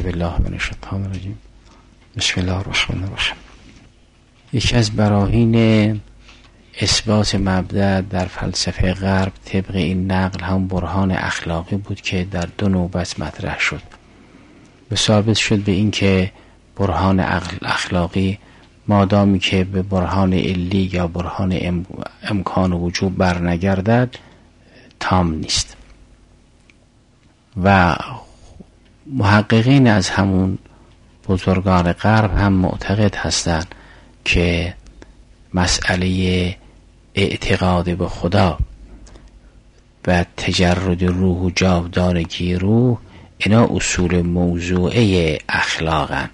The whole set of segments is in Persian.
بالله من الشیطان الرجیم. بسم الله الرحمن الرحیم. یکی از براهین اثبات مبدأ در فلسفه غرب طبق این نقل هم برهان اخلاقی بود که در دو نوبت مطرح شد و ثابت شد به این که برهان اخلاقی مادامی که به برهان علی یا برهان امکان و وجوب برنگردد تام نیست. و محققین از همون بزرگان غرب هم معتقد هستند که مسئله اعتقاد به خدا و تجرد روح و جاودانگی روح اینا اصول موضوعه اخلاقن.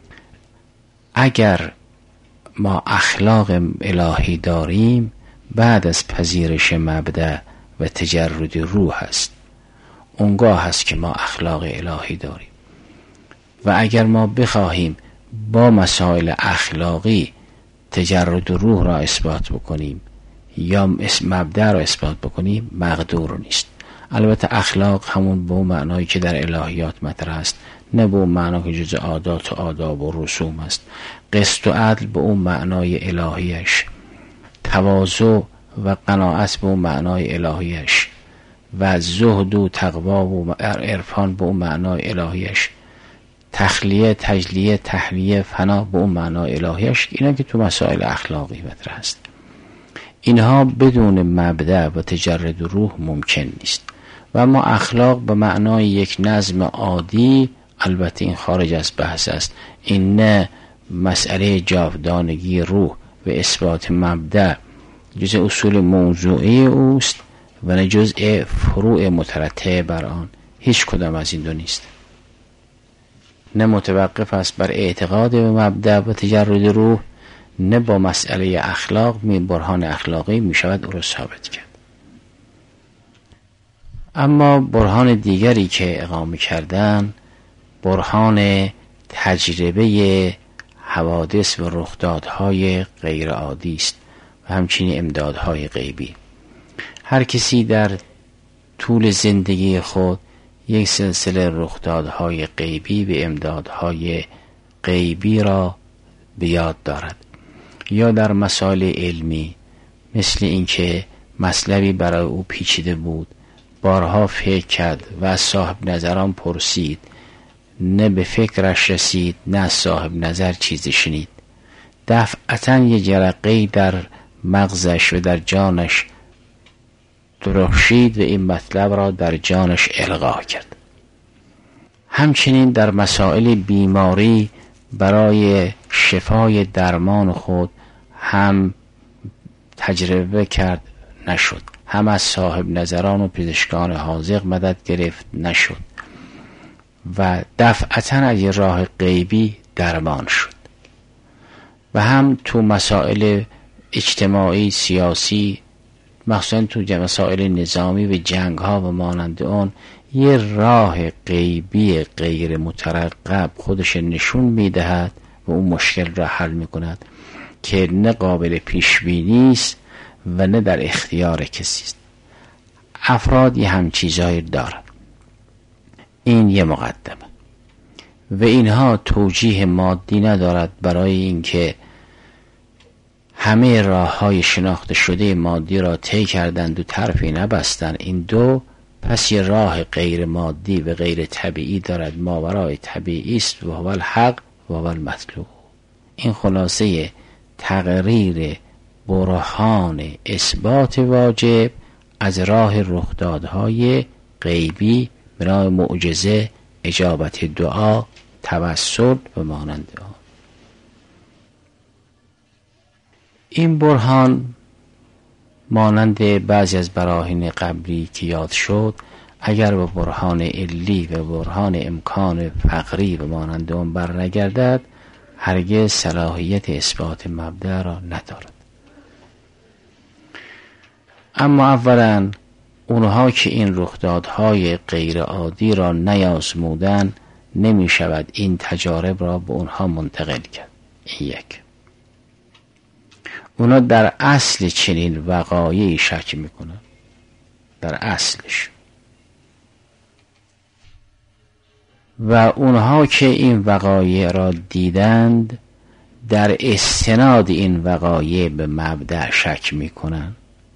اگر ما اخلاق الهی داریم بعد از پذیرش مبدأ و تجرد روح هست، اونگاه هست که ما اخلاق الهی داریم. و اگر ما بخواهیم با مسائل اخلاقی تجرد روح را اثبات بکنیم یا مبدأ را اثبات بکنیم مقدور نیست. البته اخلاق همون به اون معنایی که در الهیات مطرح است، نه به اون معنا که جز عادات و آداب و رسوم است. قسط و عدل به اون معنای الهیش، تواضع و قناعت به اون معنای الهیش، و زهد و تقوا و عرفان به اون معنای الهیش، تخلیه، تجلیه، تحلیه، فنا به اون معنای الهیش. اینا که تو مسائل اخلاقی مطرح است. اینها بدون مبدأ و تجرد روح ممکن نیست. و اما اخلاق به معنای یک نظم عادی، البته این خارج از بحث است، این نه مسئله جاودانگی روح و اثبات مبدأ جز اصول موضوعی اوست و نه جزء فروع مترتب بر آن. هیچ کدام از این دو نیست. نه متوقف است بر اعتقاد به مبدأ و تجرد روح، نه با مسئله اخلاق برهان اخلاقی می شود او را ثابت کرد. اما برهان دیگری که اقامه کردن برهان تجربه حوادث و رخدادهای غیر عادی است و همچنین امدادهای غیبی. هر کسی در طول زندگی خود یک سلسله رخدادهای غیبی و امدادهای غیبی را به یاد دارد، یا در مسائل علمی مثل اینکه مطلبی برای او پیچیده بود، بارها فکر کرد و از صاحب نظران پرسید، نه به فکرش رسید نه از صاحب نظر چیزی شنید. دفعتاً یه جرقه‌ای در مغزش و در جانش درخشید و این مطلب را در جانش القا کرد. همچنین در مسائل بیماری برای شفای درمان خود هم تجربه کرد، نشد. هم از صاحب نظران و پزشکان حاذق مدد گرفت، نشد. و دفعتاً از راه غیبی درمان شد. و هم تو مسائل اجتماعی، سیاسی، مخصوصا تو مسائل نظامی و جنگ ها و مانند اون، یه راه غیبی غیر مترقب خودش نشون میدهد و اون مشکل را حل میکند که نه قابل پیش بینی است و نه در اختیار کسی است. افراد یه هم چیزایی دارند. این یه مقدمه و اینها توجیه مادی ندارد برای اینکه همه راه‌های شناخته شده مادی را طی کردند و طرفی نبستند. این دو، پس یه راه غیر مادی و غیر طبیعی دارد، ماورای طبیعی است و هو الحق و هو المطلوب. این خلاصه تقریر برهان اثبات واجب از راه رخدادهای غیبی برای معجزه، اجابت دعا، توسل و مانند آن. این برهان مانند بعضی از براهین قبلی که یاد شد، اگر به برهان علی و برهان امکان فقری و مانند آن برنگردد، هرگز صلاحیت اثبات مبدأ را ندارد. اما اولا اونها که این رخدادهای غیر عادی را نیازمودن، نمی شود این تجارب را به اونها منتقل کرد. این یک. اونا در اصل چنین وقایعی شک میکنن، در اصلش. و اونها که این وقایع را دیدند در استناد این وقایع به مبدأ شک میکنند.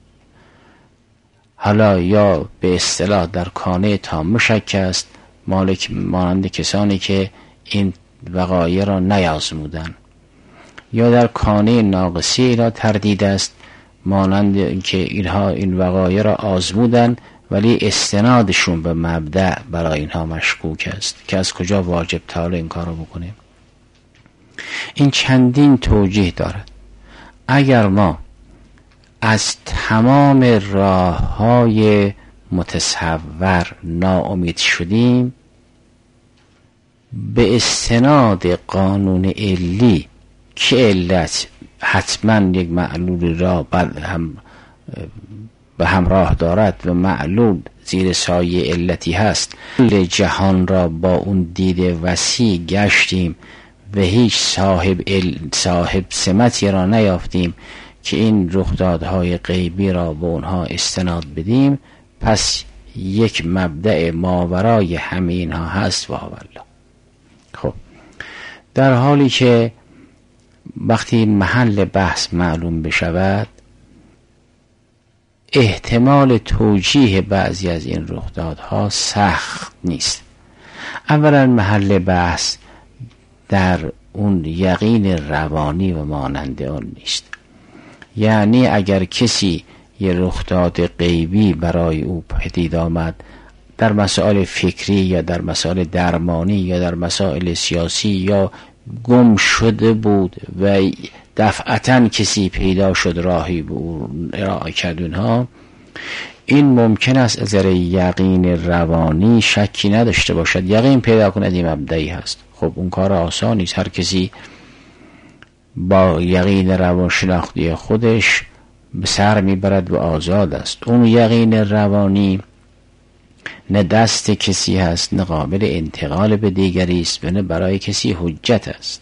حالا یا به اصطلاح در کانه تام شک است، مانند کسانی که این وقایع را نیازمودند، یا در کانه ناقصی اینا تردید است، مانند که اینها این وقایع را آزمودند ولی استنادشون به مبدأ برای اینها مشکوک است که از کجا واجب تعالی این کار رو بکنیم. این چندین توجیه دارد. اگر ما از تمام راه‌های متصور ناامید شدیم، به استناد قانون علی که علت حتما یک معلول را به همراه دارد و معلول زیر سایه علتی هست، کل جهان را با اون دید وسیع گشتیم و هیچ صاحب سمتی را نیافتیم که این رخدادهای غیبی را به اونها استناد بدیم، پس یک مبدأ ماورای همه اینها هست و والله. خب در حالی که وقتی محل بحث معلوم بشود، احتمال توجیه بعضی از این رخدادها سخت نیست. اولا محل بحث در اون یقین روانی و مانند آن نیست. یعنی اگر کسی یه رخداد غیبی برای او پدید آمد در مسائل فکری یا در مسائل درمانی یا در مسائل سیاسی یا گم شده بود و دفعتاً کسی پیدا شد راهی به او ارائه کرد، اونها این ممکن است از نظر یقین روانی شکی نداشته باشد، یقین پیدا کند این مبدئی هست. خب اون کار آسان نیست. هر کسی با یقین روانشناختی خودش به سر میبرد و آزاد است. اون یقین روانی نه دست کسی هست، نه قابل انتقال به دیگری است و نه برای کسی حجت است.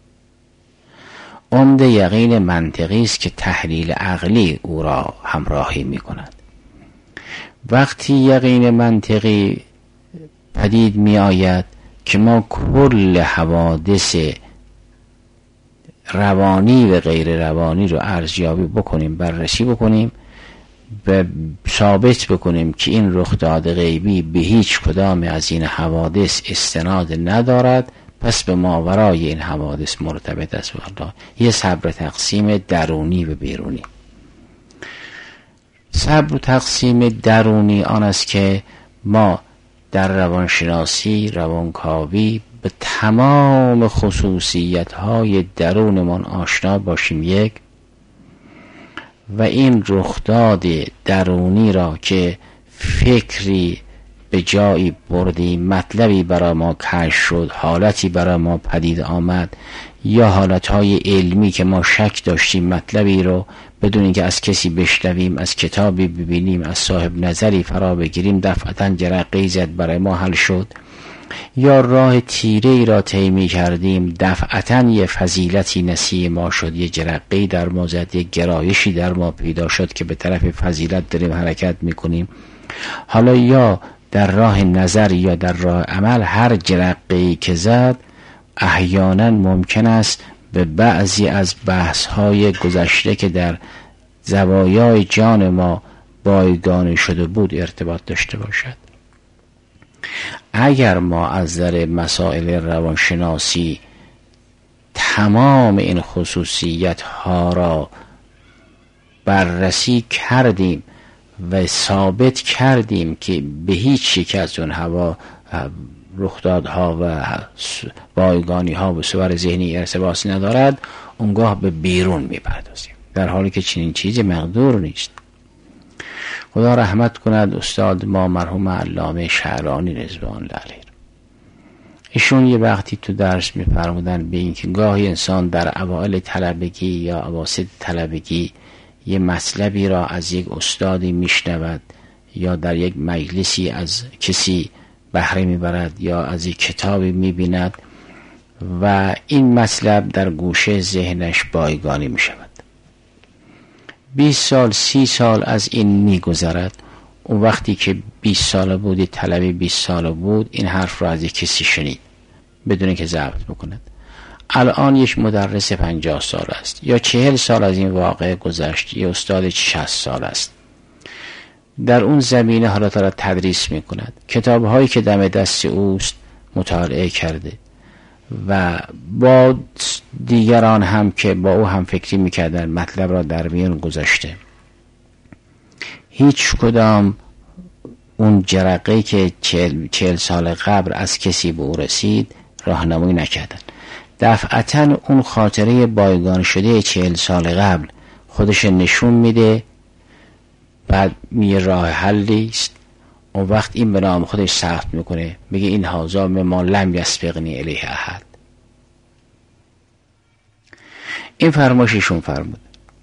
عمده یقین منطقی است که تحلیل عقلی او را همراهی می کند. وقتی یقین منطقی پدید می آید که ما کل حوادث روانی و غیر روانی رو ارزیابی بکنیم، بررسی بکنیم و ثابت بکنیم که این رخداد غیبی به هیچ کدام از این حوادث استناد ندارد، پس به ماورای این حوادث مرتبط است. والله یه صبر تقسیم درونی و بیرونی. صبر تقسیم درونی آن است که ما در روانشناسی، روانکاوی به تمام خصوصیت‌های درونمان آشنا باشیم، یک، و این رخداد درونی را که فکری به جایی بردیم، مطلبی برای ما کشف شد، حالتی برای ما پدید آمد یا حالتهای علمی که ما شک داشتیم مطلبی رو بدون اینکه از کسی بشنویم، از کتابی ببینیم، از صاحب نظری فرا بگیریم، دفعتاً جرقه‌ای زد برای ما حل شد، یا راه تیره‌ای را طی کردیم دفعتاً یه فضیلتی نصیب ما شد، یه جرقه‌ای در ما زد، یه گرایشی در ما پیدا شد که به طرف فضیلت داریم حرکت میکنیم. حالا یا در راه نظر یا در راه عمل، هر جرقه‌ای که زد احیانا ممکن است به بعضی از بحث‌های گذشته که در زوایای جان ما بایگان شده بود ارتباط داشته باشد. اگر ما از نظر مسائل روانشناسی تمام این خصوصیت ها را بررسی کردیم و ثابت کردیم که به هیچ یک از اون رخدادها و بایگانی ها به صور ذهنی ارتباطی ندارد، اونگاه به بیرون میپردازیم، در حالی که چنین چیزی مقدور نیست. خدا رحمت کند استاد ما مرحوم علامه شعرانی رضوان الله علیه. ایشون یه وقتی تو درس میفرمودن به اینکه گاهی انسان در اوائل طلبگی یا اواسط طلبگی یه مطلبی را از یک استادی میشنود یا در یک مجلسی از کسی بهره میبرد یا از یک کتابی میبیند و این مطلب در گوشه ذهنش بایگانی میشود. 20 سال 30 سال از این میگذرد، اون وقتی که 20 ساله بودی، طلبی 20 ساله بود، این حرف رو از یک کسی شنید بدون که ضبط بکند. الان یک مدرس 50 سال است یا 40 سال از این واقعه گذشت، یا استاد 60 سال است، در اون زمینه حالا دارد تدریس میکند، کتاب هایی که دم دست اوست مطالعه کرده و با دیگران هم که با او هم فکری میکردن مطلب را در میان گذاشته. هیچ کدام اون جرقه‌ای که 40 سال قبل از کسی به او رسید راهنمایی نکردن. دفعتاً اون خاطره بایگان شده 40 سال قبل خودش نشون میده، بعد میگه راه حلی است. اون وقت این به نام خودش ثبت میکنه، میگه این هذا مما لم یسبقنی الیه احد. این فرمایششون فرمود.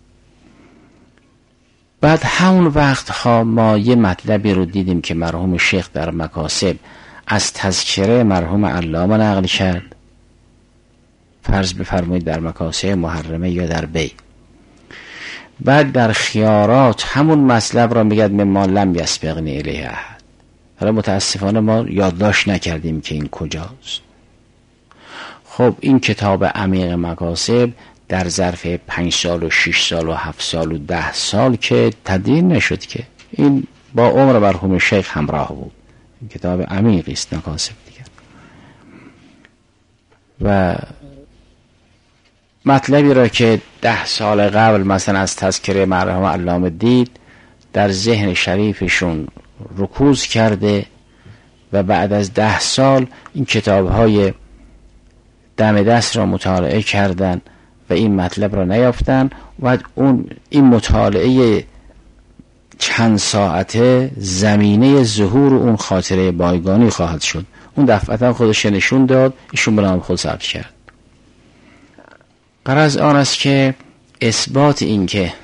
بعد همون وقت ها ما یه مطلبی رو دیدیم که مرحوم شیخ در مکاسب از تذکره مرحوم علامه نقل کرد، فرض بفرمایید در مکاسب محرمه یا در بی. بعد در خیارات همون مطلب را میگد مما لم یسبقنی الیه احد. حالا متاسفانه ما یادداشت نکردیم که این کجاست. خب این کتاب عمیق مکاسب در ظرف 5 سال و 6 سال و 7 سال و 10 سال که تدوین نشد، که این با عمر مرحوم شیخ همراه بود. این کتاب عمیقی است مکاسب دیگر. و مطلبی را که 10 سال قبل مثلا از تذکره مرحوم علامه دید در ذهن شریفشون رکوز کرده و بعد از 10 سال این کتاب‌های دم دست را مطالعه کردن و این مطلب را نیافتن. و این مطالعه چند ساعته زمینه ظهور اون خاطره بایگانی خواهد شد. اون دفعتا خودش نشون داد، ایشون به نام خود ثبت کرد. غرض آن است که اثبات این که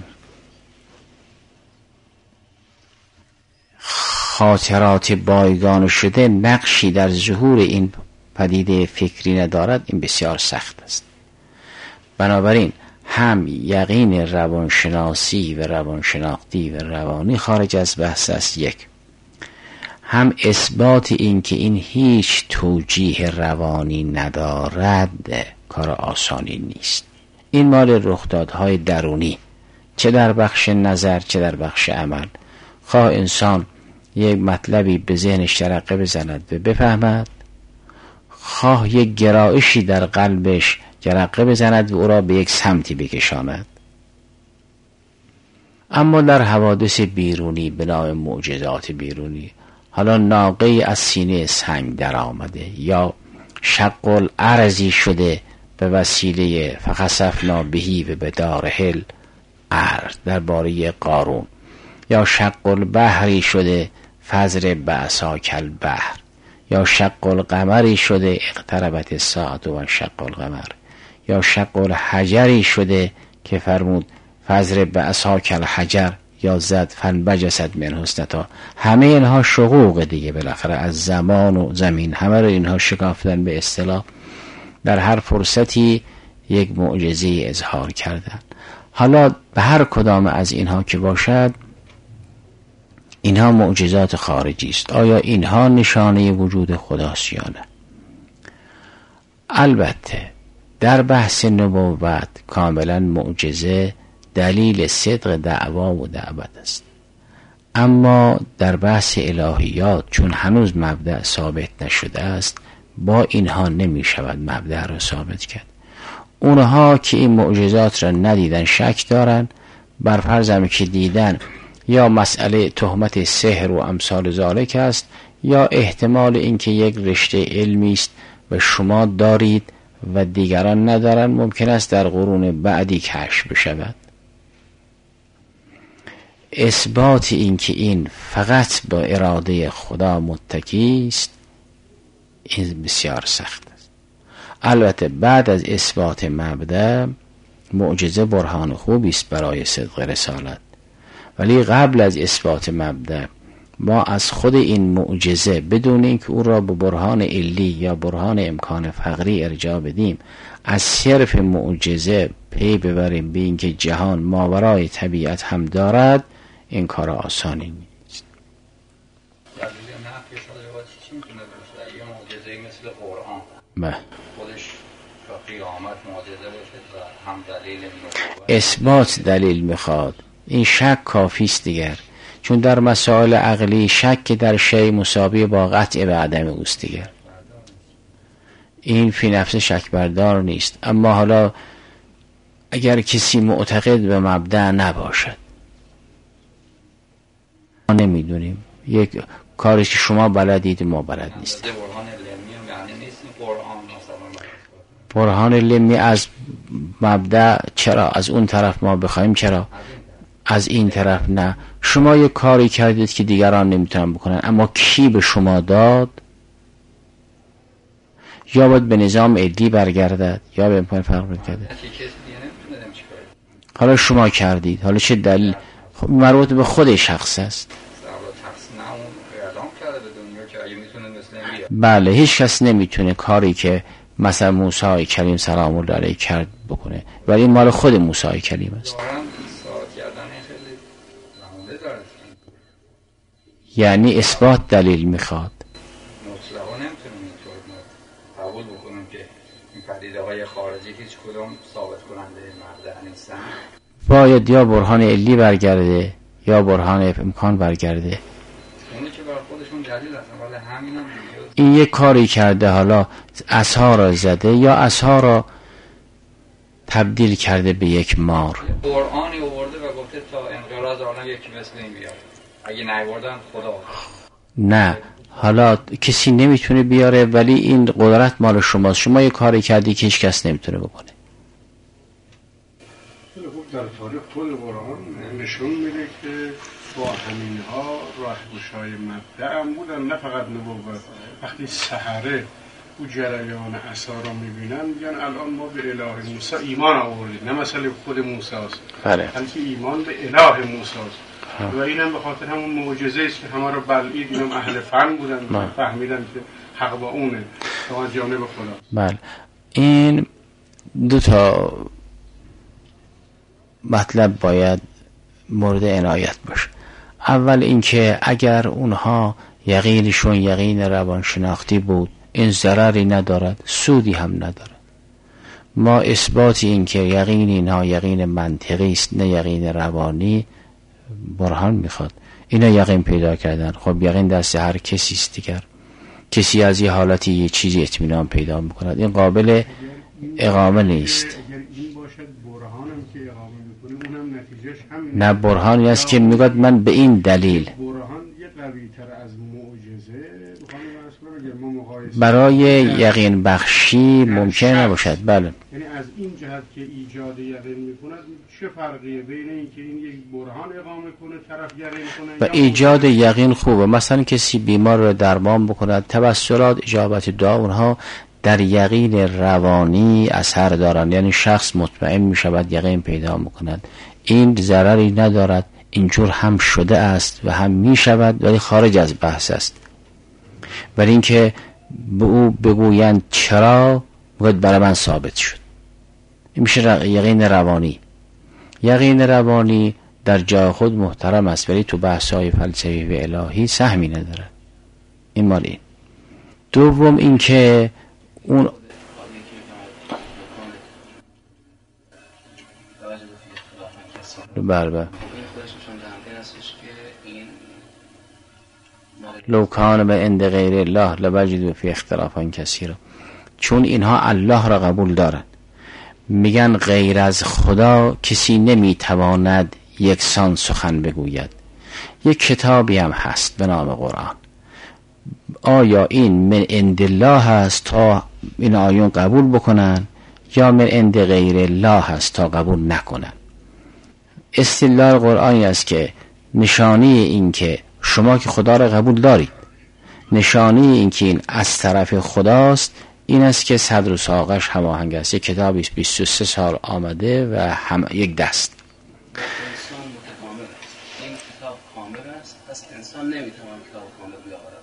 خاطرات بایگان شده نقشی در ظهور این پدیده فکری ندارد، این بسیار سخت است. بنابراین هم یقین روانشناسی و روانشناختی و روانی خارج از بحث است، یک، هم اثبات این که این هیچ توجیه روانی ندارد کار آسانی نیست. این مال رخدادهای درونی، چه در بخش نظر چه در بخش عمل. خواه انسان یک مطلبی به ذهنش جرقه بزند و بفهمد، خواه یک گرایشی در قلبش جرقه بزند و او را به یک سمتی بکشاند. اما در حوادث بیرونی به نام معجزات بیرونی، حالا ناقه از سینه سنگ در آمده یا شق الارضی شده به وسیله فخسفنا بهی و بداره الارض درباره قارون، یا شق البحری شده فضرب بعصاک البحر، یا شق القمری شده اقتربت الساعة و شق القمر، یا شق الحجری شده که فرمود فضرب بعصاک الحجر یا زد فانبجست منه اثنتا. همه اینها شقوق دیگه، بالاخره از زمان و زمین همه رو اینها شکافتن، به اصطلاح در هر فرصتی یک معجزه اظهار کردن. حالا به هر کدام از اینها که باشد، اینها معجزات خارجی است. آیا اینها نشانه وجود خداست یا نه؟ البته در بحث نبوت کاملا معجزه دلیل صدق دعوا و دعوت است، اما در بحث الهیات چون هنوز مبدأ ثابت نشده است، با اینها نمی شود مبدأ را ثابت کرد. اونها که این معجزات را ندیدن شک دارن، بر فرض هم که دیدن یا مسئله تهمت سحر و امثال ذالک است، یا احتمال اینکه یک رشته علمی است و شما دارید و دیگران ندارن، ممکن است در قرون بعدی کشف بشود. اثبات این که این فقط با اراده خدا متکی است، این بسیار سخت است. البته بعد از اثبات مبدأ، معجزه برهان خوبی است برای صدق رسالت، ولی قبل از اثبات مبدأ ما از خود این معجزه بدون اینکه او را به برهان علی یا برهان امکان فقری ارجاع بدیم، از صرف معجزه پی ببریم به اینکه جهان ماورای طبیعت هم دارد، این کار آسانی نیست. خودش تا قیامت معجزه باشه و هم دلیل نبوت. اثبات دلیل میخواد، این شک کافیست دیگر، چون در مسائل عقلی شک در شی مساوی با قطع به عدم اوست دیگر، این فی نفس شک بردار نیست. اما حالا اگر کسی معتقد به مبدأ نباشد، ما نمیدونیم، یک کاری که شما بلدید ما بلد نیست. برهان لمی از مبدأ چرا از اون طرف ما بخوایم، چرا از این طرف نه؟ شما یک کاری کردید که دیگران نمیتونن بکنن، اما کی به شما داد؟ یا باید به نظام عدی برگردد یا به امکان فرق کرده. حالا شما کردید، حالا چه دلیل؟ مربوط به خود شخص است. بله، هیچ کس نمیتونه کاری که مثلا موسی کریم سلام الله علیه کرد بکنه، ولی این مال خود موسی کریم است. یعنی اثبات دلیل میخواد. مطلقا نمیتونیم قبول بکنیم که این پدیده های خارجی هیچ کدوم ثابت کننده مبدأ نیستن. باید یا برهان علی برگرده یا برهان امکان برگرده. اونی که بر خودشون دلیل هستن، ولی همین هم این یک کاری کرده، حالا عصا را زده یا عصا را تبدیل کرده به یک مار. قرآنی آورده و گفته تا انقراض عالم یکی مثل این بیاد، اگه نیاوردن خدا. نه، حالا کسی نمیتونه بیاره، ولی این قدرت مال شماست. شما یک کاری کردی که هیچ کس نمیتونه بکنه. در تاریخ خود قرآن نشون میده که با همینها راهگشای مبدأ هم بودن، نه فقط نبوت. وقتی سحره او جریان عصا را میبینن میگن الان ما به اله موسی ایمان آوردیم، نه مسئله خود موسی است، بلکه ایمان به اله موسی است. و اینم به خاطر همون معجزه است که همه رو بلعید. اینم اهل فن بودن، فهمیدن که حق با اونه، تا جانب خدا. بله، این دو تا مطلب باید مورد عنایت باشه. اول اینکه اگر اونها یقینشون یقین روانشناختی بود، این ضرری ندارد، سودی هم ندارد. ما اثبات این که یقین اینها یقین منطقی است نه یقین روانی برهان میخواد. اینا یقین پیدا کردن، خب یقین دست هر کسی است دیگر. کسی از یه حالتی یه چیزی اطمینان پیدا میکند، این قابل اقامه نیست. نه، برهانی است که میگوید من به این دلیل. برهان یه قوی تر از معجزه برای یقین بخشی ممکن نباشد. بله، یعنی از این جهت که ایجاد یقین میکند چه فرقیه بین اینکه این یک برهان اقامه کنه طرف یقین کنه و ایجاد یقین خوبه. مثلا کسی بیمار رو درمان بکند، توسلات اجابت دعا اونها در یقین روانی اثر دارند، یعنی شخص مطمئن میشود، یقین پیدا میکند. این ضرری ندارد، اینجور هم شده است و هم میشود، ولی خارج از بحث است. ولی اینکه به او بگویند چرا، باید برای من ثابت شد، این میشه یقین روانی. یقین روانی در جای خود محترم است، ولی تو بحث‌های فلسفی و الهی سهمی نداره. این مال این. دوم اینکه اون بله لو کان به عند غیر الله لوجدوا فی اختلافا کثیرا، چون اینها الله را قبول دارند، میگن غیر از خدا کسی نمیتواند یکسان سخن بگوید. یک کتابی هم هست به نام قرآن. آیا این من عند الله هست تا این آیون قبول بکنن، یا من عند غیر الله هست تا قبول نکنن؟ استدلال قرآنی است که نشانی این که شما که خدا را قبول دارید، نشانی این که این از طرف خداست، این است که صدر و ساقش هماهنگ است. یک کتابی 23 سال آمده و یک دست. انسان متکامل است. این کتاب کامل است، پس انسان نمیتواند کتاب کامل بیاورد.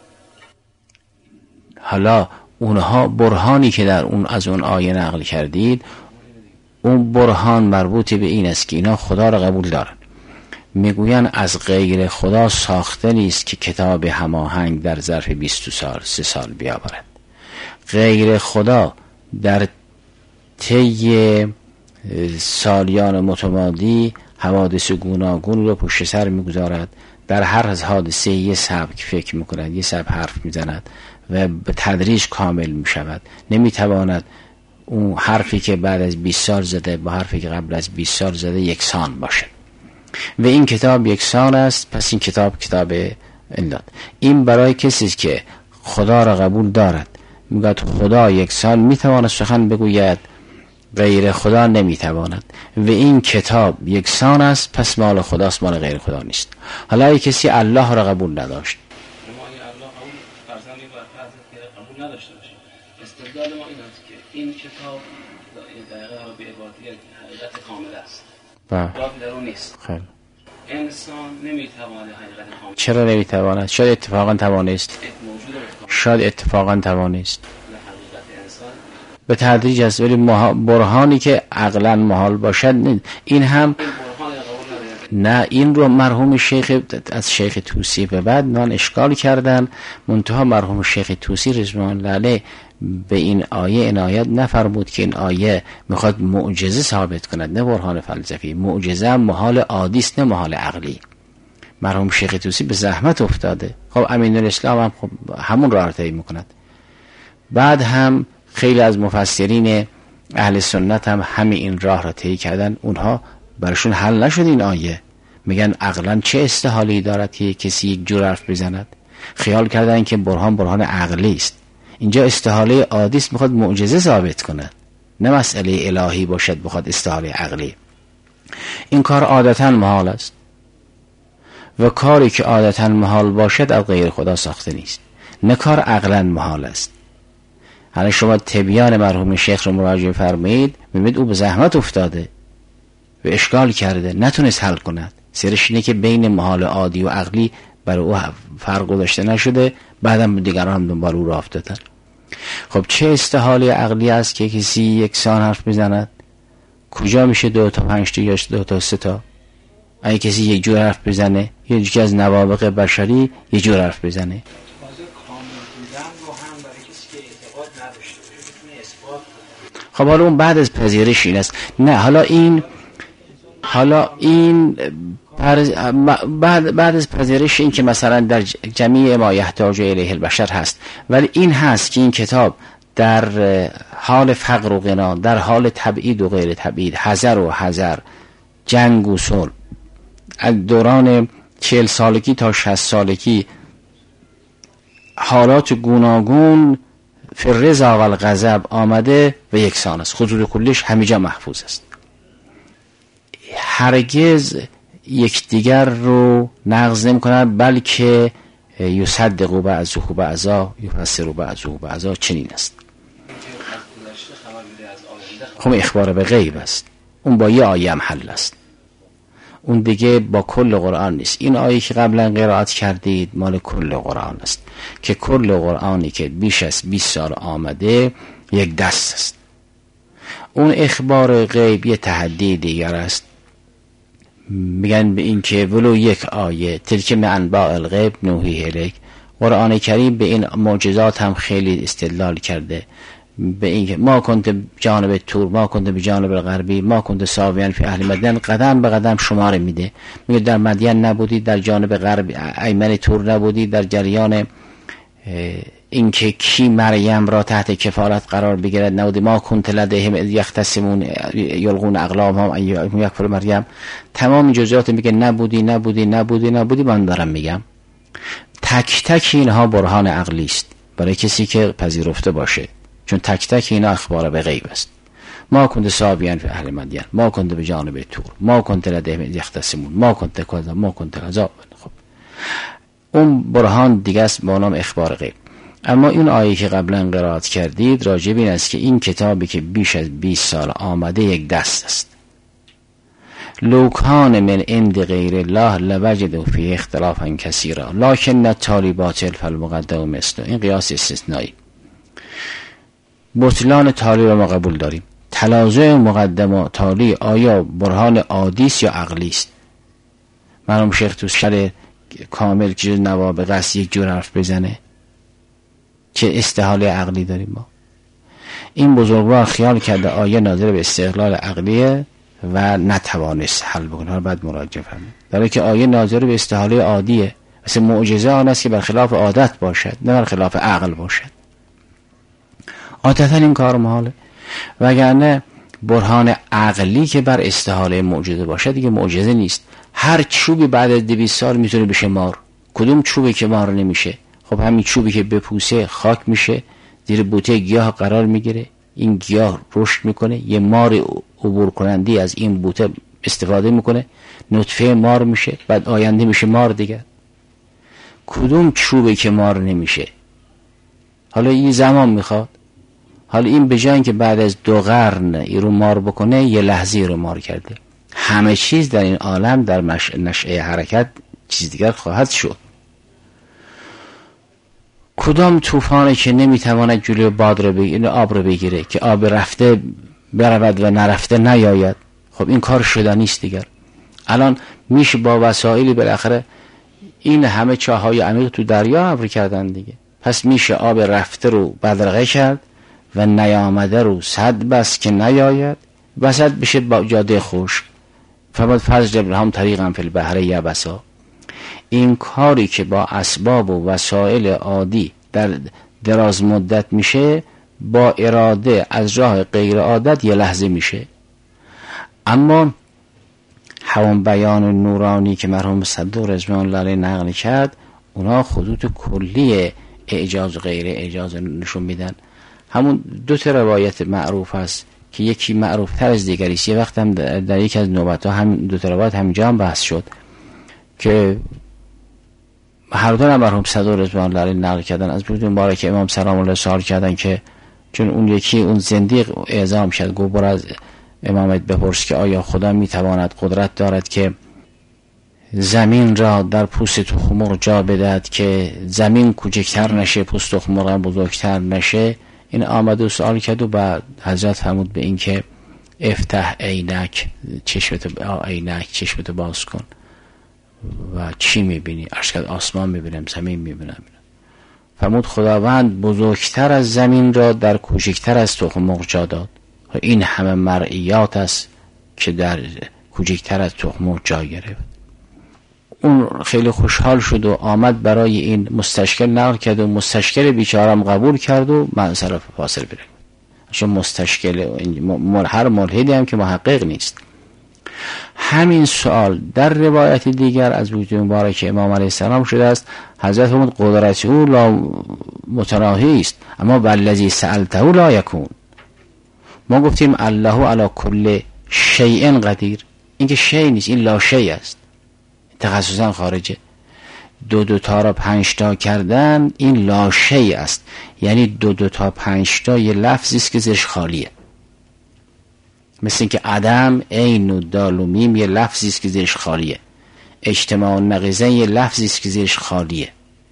حالا اونها برهانی که در اون از اون آیه نقل کردید، اون برهان مربوط به این است که اینا خدا را قبول دارن. میگوین از غیر خدا ساخته نیست که کتاب هماهنگ در ظرف 20 سال 3 سال بیاورد. غیر خدا در طی سالیان متمادی حوادث گوناگون رو پشت سر میگذارد، در هر از حادثه یه سبک فکر میکند، یه سبک حرف میزند و به تدریج کامل میشود. نمیتواند اون حرفی که بعد از 20 سال زده با حرفی که قبل از 20 سال زده یکسان باشه و این کتاب یکسان است. پس این کتاب کتاب علت. این برای کسی که خدا را قبول دارد، میگوید خدا یکسان میتواند سخن بگوید، غیر خدا نمیتواند و این کتاب یکسان است، پس مال خداست، مال غیر خدا نیست. حالا اگه کسی الله را قبول نداشت، قبول نداشته باشه، استدلال ما این است که این کتاب دقیقه به عبارتی حقیقت کامل است، رابطه در اون نیست. خیلی انسان نمیتواند حقیقت کامل. چرا نمیتواند؟ شاید اتفاقا توانست، شاید اتفاقا توانست به تدریج است، ولی برهانی که عقلا محال باشد این هم نه. این رو مرحوم شیخ از شیخ توسی به بعد نان اشکال کردن، منتها مرحوم شیخ توسی رضوان الله علیه به این آیه عنایت نفرمود که این آیه میخواد معجزه ثابت کند، نه برهان فلسفی. معجزه هم محال عادی است، نه محال عقلی. مرحوم شیخ توسی به زحمت افتاده. خب امین الاسلام هم خب همون راه طی میکند. بعد هم خیلی از مفسرین اهل سنت هم همین این راه را طی کردن، اونها برشون حل نشد این آیه. میگن عقلا چه استحالی دارد که کسی یک جور حرف بزند؟ خیال کردن که برهان عقلی است. اینجا استحاله عادی است، میخواد معجزه ثابت کند، نه مسئله الهی باشد بخواد استحاله عقلی. این کار عادتا محال است و کاری که عادتا محال باشد از غیر خدا ساخته نیست، نه کار عقلا محال است. حالا شما تبیان مرحوم شیخ رو مراجعه فرمایید، میبینید او به زحمت افتاده و اشکال کرده، نتونست حل کند. سرش اینه که بین محال عادی و عقلی برای او فرق گذاشته نشده، بعدم دیگران هم دنبال او راه افتادن. خب چه استحاله عقلی است که کسی یکسان حرف میزند؟ کجا میشه 2 تا 5 تا یا 2 تا 3 تا؟ اگه کسی یک جور حرف بزنه، یکی از نوابغ بشری یک جور حرف بزنه. خب حالا اون بعد از پذیرش این است. نه حالا این بعد از پذیرش این که مثلا در جمیع ما یحتاج الیه البشر هست، ولی این هست که این کتاب در حال فقر و غنا، در حال تبعید و غیر تبعید، حذر و حذر، جنگ و صلح، از دوران 40 سالگی تا 60 سالگی حالات گوناگون فی الرضا و الغضب آمده و یکسان است. خطوط کلیش همیجا محفوظ است، هرگز یکدیگر رو نقض نمی کنند، بلکه یصدقوا بعضه بعضا یفسروا بعضه بعضا. چنین است. خب اخبار به غیب است، اون با یه آیه هم حل است، اون دیگه با کل قرآن نیست. این آیه که قبلا قرائت کردید مال کل قرآن است که کل قرآنی که بیش از 20 سال آمده یک دست است. اون اخبار غیب یه تحدی دیگر است. میگن به این که ولو یک آیه تلک من انباء الغیب نوحیه الیک. قرآن کریم به این معجزات هم خیلی استدلال کرده، به این که ما کنت جانب تور، ما کنت به جانب الغربی، ما کنت ساویان فی اهل مدین، قدم به قدم شماره میده. میگه در مدین نبودی، در جانب غرب ایمن تور نبودی، در جریان اینکه کی مریم را تحت کفالت قرار بگیرد نبودی، ما کنت لدیهم اذ یختصمون یلقون اقلامهم یکفر مریم. تمام جزئیات میگه نبودی. من دارم میگم تک تک اینها برهان عقلی است برای کسی که پذیرفته باشه، چون تک تک اینا اخبار به غیب است. ما کنت سابیان فی اهل مدین، ما کنت به جانب تور، ما کنت لدیهم اذ یختصمون، ما کنت کذا، ما کنت کذا. خب اون برهان دیگه است با نام اخبار غیب. اما این آیه که قبلا قرائت کردید راجع به این است که این کتابی که بیش از 20 سال آمده یک دست است. لو کان من عند غیر الله لوجدوا فیه اختلافا کثیرا لکن التالی باطل فالمقدم مثله. این قیاس استثنایی. بطلان تالی رو ما قبول داریم. تلازم مقدم و تالی آیا برهان عادی است یا عقلی است؟ مرحوم شیخ تو شرح کامل که نوابغ است یک جور حرف بزنه، چه استحاله عقلی داریم ما؟ این بزرگوار خیال کرده آیه ناظر به استقلال عقلیه و نتوانست حل بکنه. حالا بعد مراجعه فرمایید. داره که آیه ناظر به استحاله عادیه، مثل معجزه آن است که برخلاف عادت باشد نه برخلاف عقل باشد. عادتا این کار محاله، وگرنه برهان عقلی که بر استحاله معجزه باشد دیگه معجزه نیست. هر چوبی بعد از 200 سال میتونه بشه مار. کدوم چوبی که مار نمیشه؟ خب همین چوبی که بپوسه خاک میشه، زیر بوته گیاه قرار میگیره، این گیاه رشد میکنه، یه مار عبور کنندی از این بوته استفاده میکنه، نطفه مار میشه، بعد آینده میشه مار دیگه. کدوم چوبی که مار نمیشه؟ حالا این زمان میخواد. حالا این به جای اینکه بعد از 2 قرن این رو مار بکنه، یه لحظه رو مار کرده. همه چیز در این عالم در نشأه حرکت چیز دیگر خواهد شد. کدام طوفانی که نمیتواند جلوی باد رو بگیره، آب رو بگیره که آب رفته برود و نرفته نیاید؟ خب این کار شدنی است دیگر. الان میشه با وسایلی بالاخره این همه چاهای عمیق تو دریا ابر کردن دیگه. پس میشه آب رفته رو بدرقه کرد و نیامده رو سد بس که نیاید، وسط بشه با جاده خشک. فباد فرض هم طریقا فی البحر یبسا. این کاری که با اسباب و وسایل عادی در دراز مدت میشه، با اراده از راه غیر عادت یه لحظه میشه. اما همون بیان نورانی که مرحوم صدوق رضوان الله علیه نقل کرد، اونا خطوط کلی اعجاز و غیر اعجاز نشون میدن. همون 2 روایت معروف است که یکی معروف تر از دیگری است. یه وقت هم در یکی از نوبت‌ها هم 2 روایت همینجا هم بحث شد که هر دو مرحوم صدوق رضوان الله علیه نقل کردن از بود مبارک امام سلام الله سوال کردن که چون اون یکی اون زندیق اعزام شد، گفت برو از امامت بپرس که آیا خدا میتواند قدرت دارد که زمین را در پوست تخم مرغ جا بدهد که زمین کوچکتر نشه، پوست تخم مرغ هم بزرگتر نشه؟ این آمد و سوال کرد و بعد حضرت فرمود به این که افتح عینک، چشمتو باز کن و چی میبینی؟ عرض کرد آسمان میبینم، زمین میبینم. فرمود خداوند بزرگتر از زمین را در کوچکتر از تخم مرغ جا داد. این همه مرئیات است که در کوچکتر از تخم مرغ جا گرفت. اون خیلی خوشحال شد و آمد برای این مستشکل نقل کرد و مستشکل بیچارم قبول کرد و منصرف فاصل بره. چون مستشکل هر ملحدی هم که محقق نیست. همین سوال در روایت دیگر از وجود مبارک امام علیه السلام شده است. حضرت فرمود قدرت او لا متناهی است، اما والذی سألته لا یکون. ما گفتیم الله علی کل شیء قدیر. این که شیء نیست، این لا شیء است، تخصصا خارجه. 2 تا را 5 تا کردن این لا شیء است، یعنی 2 تا 5 تا یه لفظی است که زیرش خالیه. مثل این که عدم، عین و دال و میم یه لفظی است که زیرش خالیه. اجتماع نقیضین یه لفظی است که زیرش خالیه.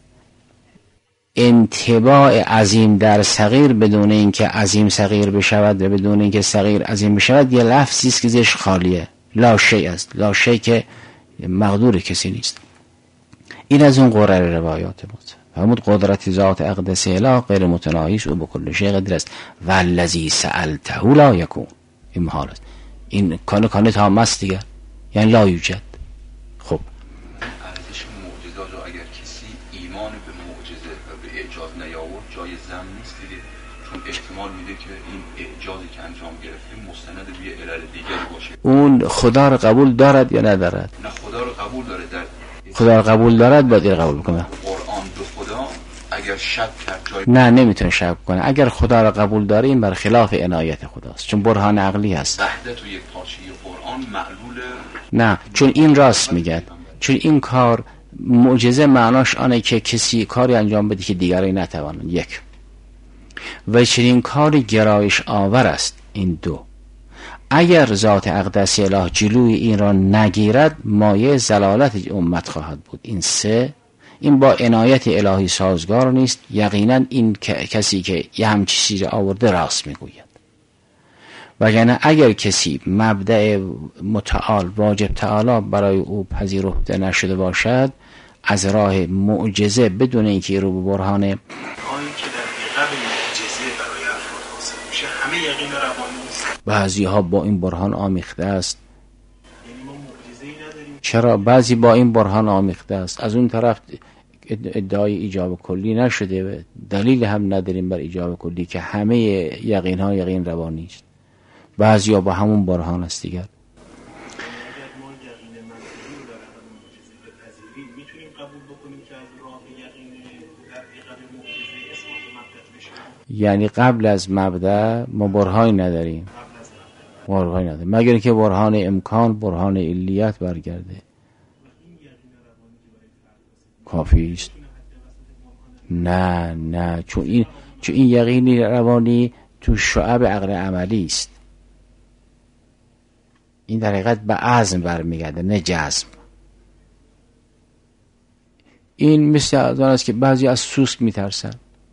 انطباع عظیم در صغیر بدون اینکه عظیم صغیر بشود و بدون اینکه صغیر عظیم بشود یه لفظی است که زیرش خالیه. لا شیء است، لا شیء که مقدور کسی نیست. این از اون قرر روایات بود. فرمود قدرت ذات اقدس اله غیر متناهی است و به کل شیء قدیر است. والذی سألته لا یکون. این محال است. این کانه تام است دیگه، یعنی لا یوجد. خب ارزش معجزات رو اگر کسی ایمان به معجزه و به اعجاز نیاورد جای ذم نیست دیگه، چون احتمال میده که این اعجازی که انجام گرفته مستند به علل دیگری باشه. اون خدا رو قبول دارد یا ندارد؟ نه، خدا رو قبول داره. خدا رو قبول دارد باید این قبول کنه. قرآن به خدا اگر شک کرد جای نه نمیتونه شک کنه. اگر خدا رو قبول داره این برخلاف عنایت خداست، چون برهان عقلی هست. وحدت و یک پارچگی قرآن معلول نه، چون این راست میگه، چون این کار معجزه معناش آنه که کسی کاری انجام بده که دیگری نتوانند. یک، و چنین کاری گرایش آور است. این 2، اگر ذات اقدس اله جلوی این را نگیرد مایه زلالت امت خواهد بود. این 3، این با عنایت الهی سازگار نیست. یقینا این کسی که یه همچی چیزی آورده راست میگوید. وگرنه اگر کسی مبدأ متعال واجب تعالی برای او پذیرفته نشده باشد، از راه معجزه بدون اینکه رو به برهان آنی که در قبل معجزه برای افراد حاصل میشه بعضی ها با این برهان آمیخته است. چرا؟ بعضی با این برهان آمیخته است، از اون طرف ادعای ایجاب کلی نشده و دلیل هم نداریم بر ایجاب کلی که همه یقین ها یقین روانی است. بعضی ها با همون برهان است دیگر. یعنی قبل از مبدأ ما برهانی نداریم، مگر اینکه برهان امکان، برهان علیت برگرده کافی است. نه چون این یقین روانی تو شعب عقل عملی است. این در حقیقت به عزم برمیگرده نه جزم. این مثل آن است که بعضی از سوسک میترسن،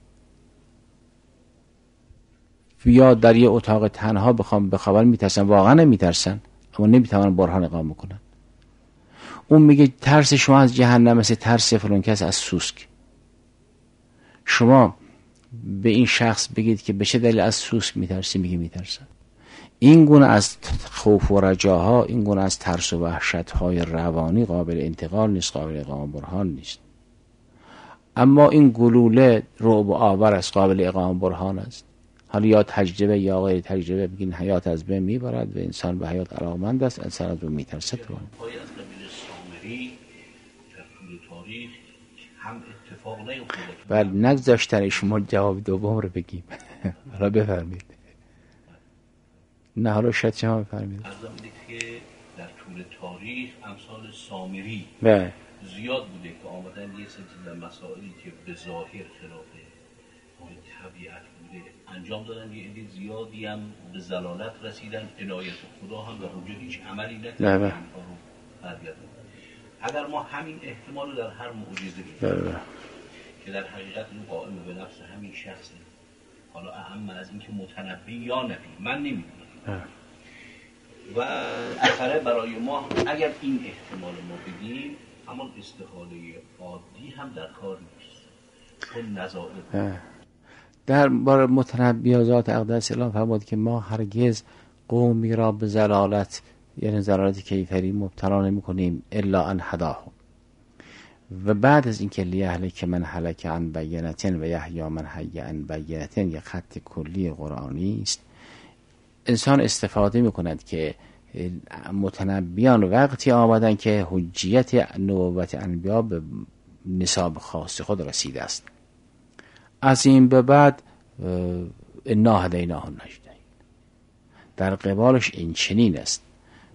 یا در یه اتاق تنها بخوابن میترسن، واقعا نمیترسن اما نمیتونن برهان اقامه کنن. اون میگه ترس شما از جهنم مثل ترس فلان کس از سوسک. شما به این شخص بگید که به چه دلیل از سوسک میترسی، میگه میترسن. این گونه از خوف و رجاها، این گونه از ترس و وحشت‌های روانی قابل انتقال نیست، قابل اقامه برهان نیست. اما این گلوله رعب آور است، قابل اقامه برهان است. حالا یا تجربه یا غیر تجربه بگین حیات از بین میبرد و انسان به حیات علاقمند است، انسان از اون میترسد. از قبیل سامری در طول تاریخ هم اتفاق نیفتاده. بله، نگذاشتن شما جواب دوم رو بگیم. حالا بفرمایید. نه حالا شاید شما بفرمایید. از که در طول تاریخ امثال سامری زیاد بوده که آمدن یه سری مسائلی که به ظاهر خلاف طبیعت بوده انجام دادن، یه عده زیادی هم به ضلالت رسیدن، عنایت خدا هم در اونجا هیچ عملی نکردن. اگر ما همین احتمال رو در هر معجزه بگیریم که در حقیقت این قائم به نفس همین شخصه، حالا اهم از این که متنبی یا نبی من نمیدونم، و اثره برای ما اگر این احتمال ما بگیم، اما استحاله عادی هم در کار نیست. اون نظائر در بار متنبی ذات اقدس الله فرمود که ما هرگز قومی را به ضلالت، یعنی ضلالت کیفری مبتلا نمی کنیم الا ان هداهم. و بعد از اینکه لیهلک من هلک عن بینة و یحیی من حی عن بینة یک خط کلی قرآنی است. انسان استفاده می کند که متنبیان وقتی آمدن که حجیت نبوت انبیا به نصاب خاص خود رسیده است. از این به بعد انا هدیناه النجدین، در قبالش این چنین است.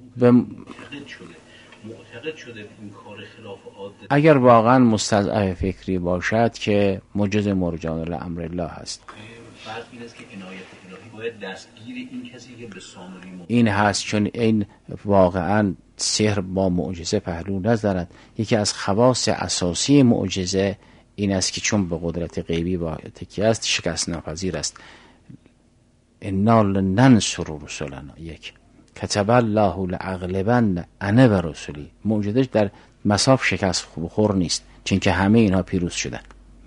معتقد شده این کار خلاف عادت. اگر واقعا مستضعف فکری باشد که معجز مرجان لامر الله هست. فرض این است که عنایت الهی باید دستگیر این کسی که به سامری این هست، چون این واقعا سحر با معجزه پهلو ندارد. یکی از خواص اساسی معجزه این است که چون به قدرت غیبی با تکیه است، شکست ناپذیر است. انا لننصر رسلنا، یک کتب الله لاغلبن انا و رسلی. معجزش در مصاف شکست بخور نیست، چون که همه اینها پیروز شدن.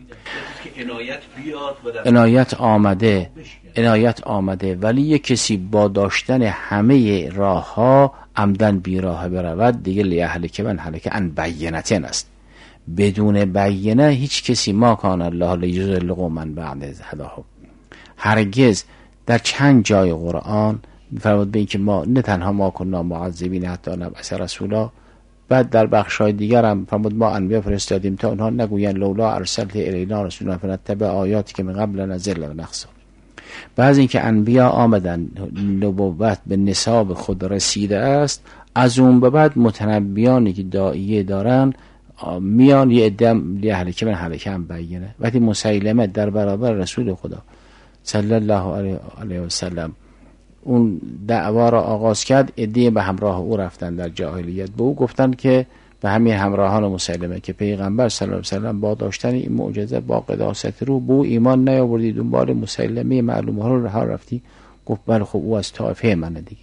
عنایت آمده ولی یک کسی با داشتن همه راه ها عمدن بی راه برود، دیگه لیهلک من هلک عن بینة است. بدون بینه هیچ کسی ما کان الله لیضل قوما بعد از هداهم. هرگز در چند جای قرآن فرمود به این که ما نه تنها ما کننا معذبین حتی نبعث رسولا، بعد در بخش‌های دیگر هم فرمود ما انبیا فرستادیم تا اونها نگوین لولا ارسلت الینا رسولا فنتبع آیاتی که من قبل نزل و نخسا. بعض این که انبیا آمدن نبوت به نصاب خود رسیده است، از اون به بعد متنبیانی که داعیه دارن میان یه ادم لیهلک من هلک عن بینه. وقتی مسیلمه در برابر رسول خدا صلی الله علیه و سلم اون دعوا را آغاز کرد، عده‌ای به همراه او رفتن در جاهلیت، به او گفتن که به همین همراهان مسیلمه که پیغمبر صلی الله علیه و سلم با داشتن این معجزه با قداست رو به او ایمان نیاوردید، دنبال مسیلمه معلومه ها رها رفتی. گفت بله خب او از طائفه منه دیگه.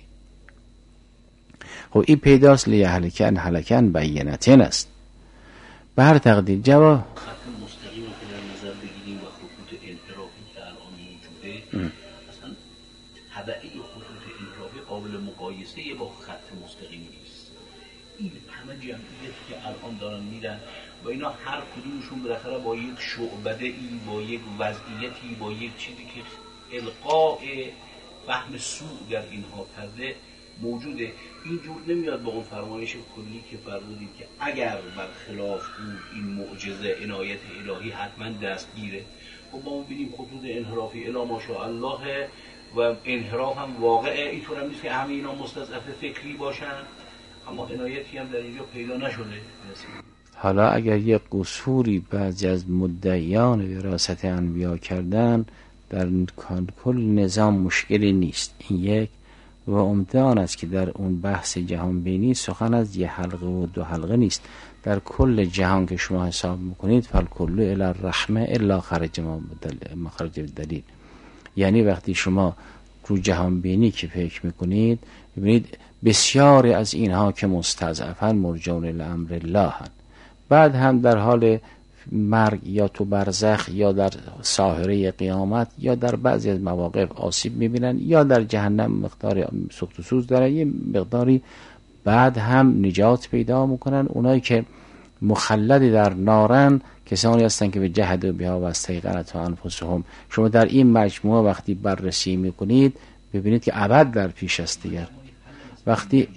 خب این پیداست لیهلک عن بینة است. به هر تقدیر جواب خط مستقیم رو که در نظر بگیریم و خطوط انحرافی که الان موجوده، اصلا تبع خطوط انحرافی قابل مقایسه با خط مستقیم نیست. این همه جمعیتی که الان دارن میرن و اینا هر کدومشون بالاخره با یک شعبده‌ای، با یک وضعیتی، با یک چیزی که القاء فهم سوء در اینها کرده موجوده. اینجور نمیاد با اون فرمایش کلی که فرمودید که اگر برخلاف بود این معجزه عنایت الهی حتما دستگیره. خب ما می‌بینیم خطوط انحرافی الا ماشاءالله و انحراف هم واقعه، اینطور هم نیست که همه اینا مستضعف فکری باشن، اما عنایتی هم در اینجا پیدا نشده. حالا اگر یک قصوری بعضی از مدعیان وراثت انبیا کردن، در کل نظام مشکلی نیست. این یک. و امتحان است که در اون بحث جهان بینی سخن از یه حلقه و دو حلقه نیست. در کل جهان که شما حساب میکنید فالکل الی الرحمه الا خرج مخرج دلیل. یعنی وقتی شما رو جهان بینی که فکر میکنید ببینید بسیاری از اینها که مستضعفن مرجون الامر الله هن. بعد هم در حال مرگ یا تو برزخ یا در ساحره قیامت یا در بعضی از مواقف آسیب میبینن یا در جهنم مقدار سوخت و سوز دارن، یه مقداری بعد هم نجات پیدا میکنن. اونایی که مخلد در نارن کسانی هستن که به جهد بها و استیقنت و انفسهم. شما در این مجموعه وقتی بررسی میکنید ببینید که ابد در پیش است دیگر. وقتی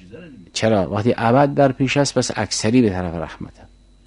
ابد در پیش است پس اکثری به طرف رحمت هم.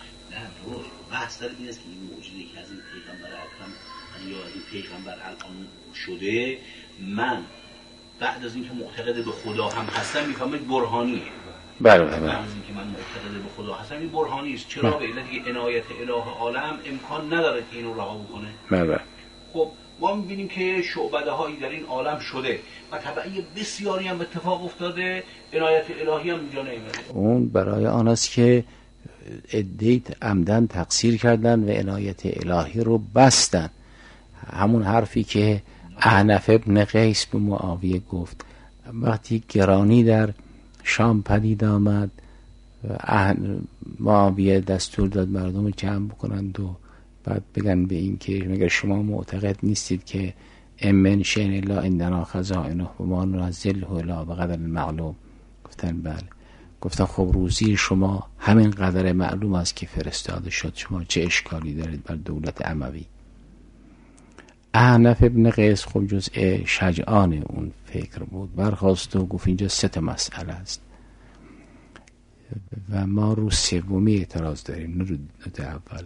بحث در این است که این موجودی که از این پیغمبر اکرم یا از این پیغمبر الان شده، من بعد از اینکه معتقد به خدا هم هستم میفهمید برهانیه. بله. بعد از اینکه من معتقد به خدا هستم این برهانی است. چرا؟ به علت عنایت اله عالم امکان نداره که اینو رها بکنه. بله. خب ما می‌بینیم که شعبده هایی در این عالم شده و تبعی بسیاری هم اتفاق افتاده، عنایت الهی هم اینجا نیامده. اون برای آن است که عده‌ای عمدن تقصیر کردن و عنایت الهی رو بستن. همون حرفی که احنف ابن قیس به معاویه گفت وقتی گرانی در شام پدید آمد، معاویه دستور داد مردم جمع بکنند و بعد بگن به این که مگر شما معتقد نیستید که امن شین الا عندنا خزائنه و ما ننزله الا بقدر معلوم؟ گفتن بله. گفتم خب روزی شما همین قدر معلوم است که فرستاده شد، شما چه اشکالی دارید بر دولت اموی؟ احنف ابن قیس خب جزء شجعان اون فکر بود، برخاست و گفت اینجا 3 مسئله است و ما رو سومی اعتراض داریم، نه رو اول.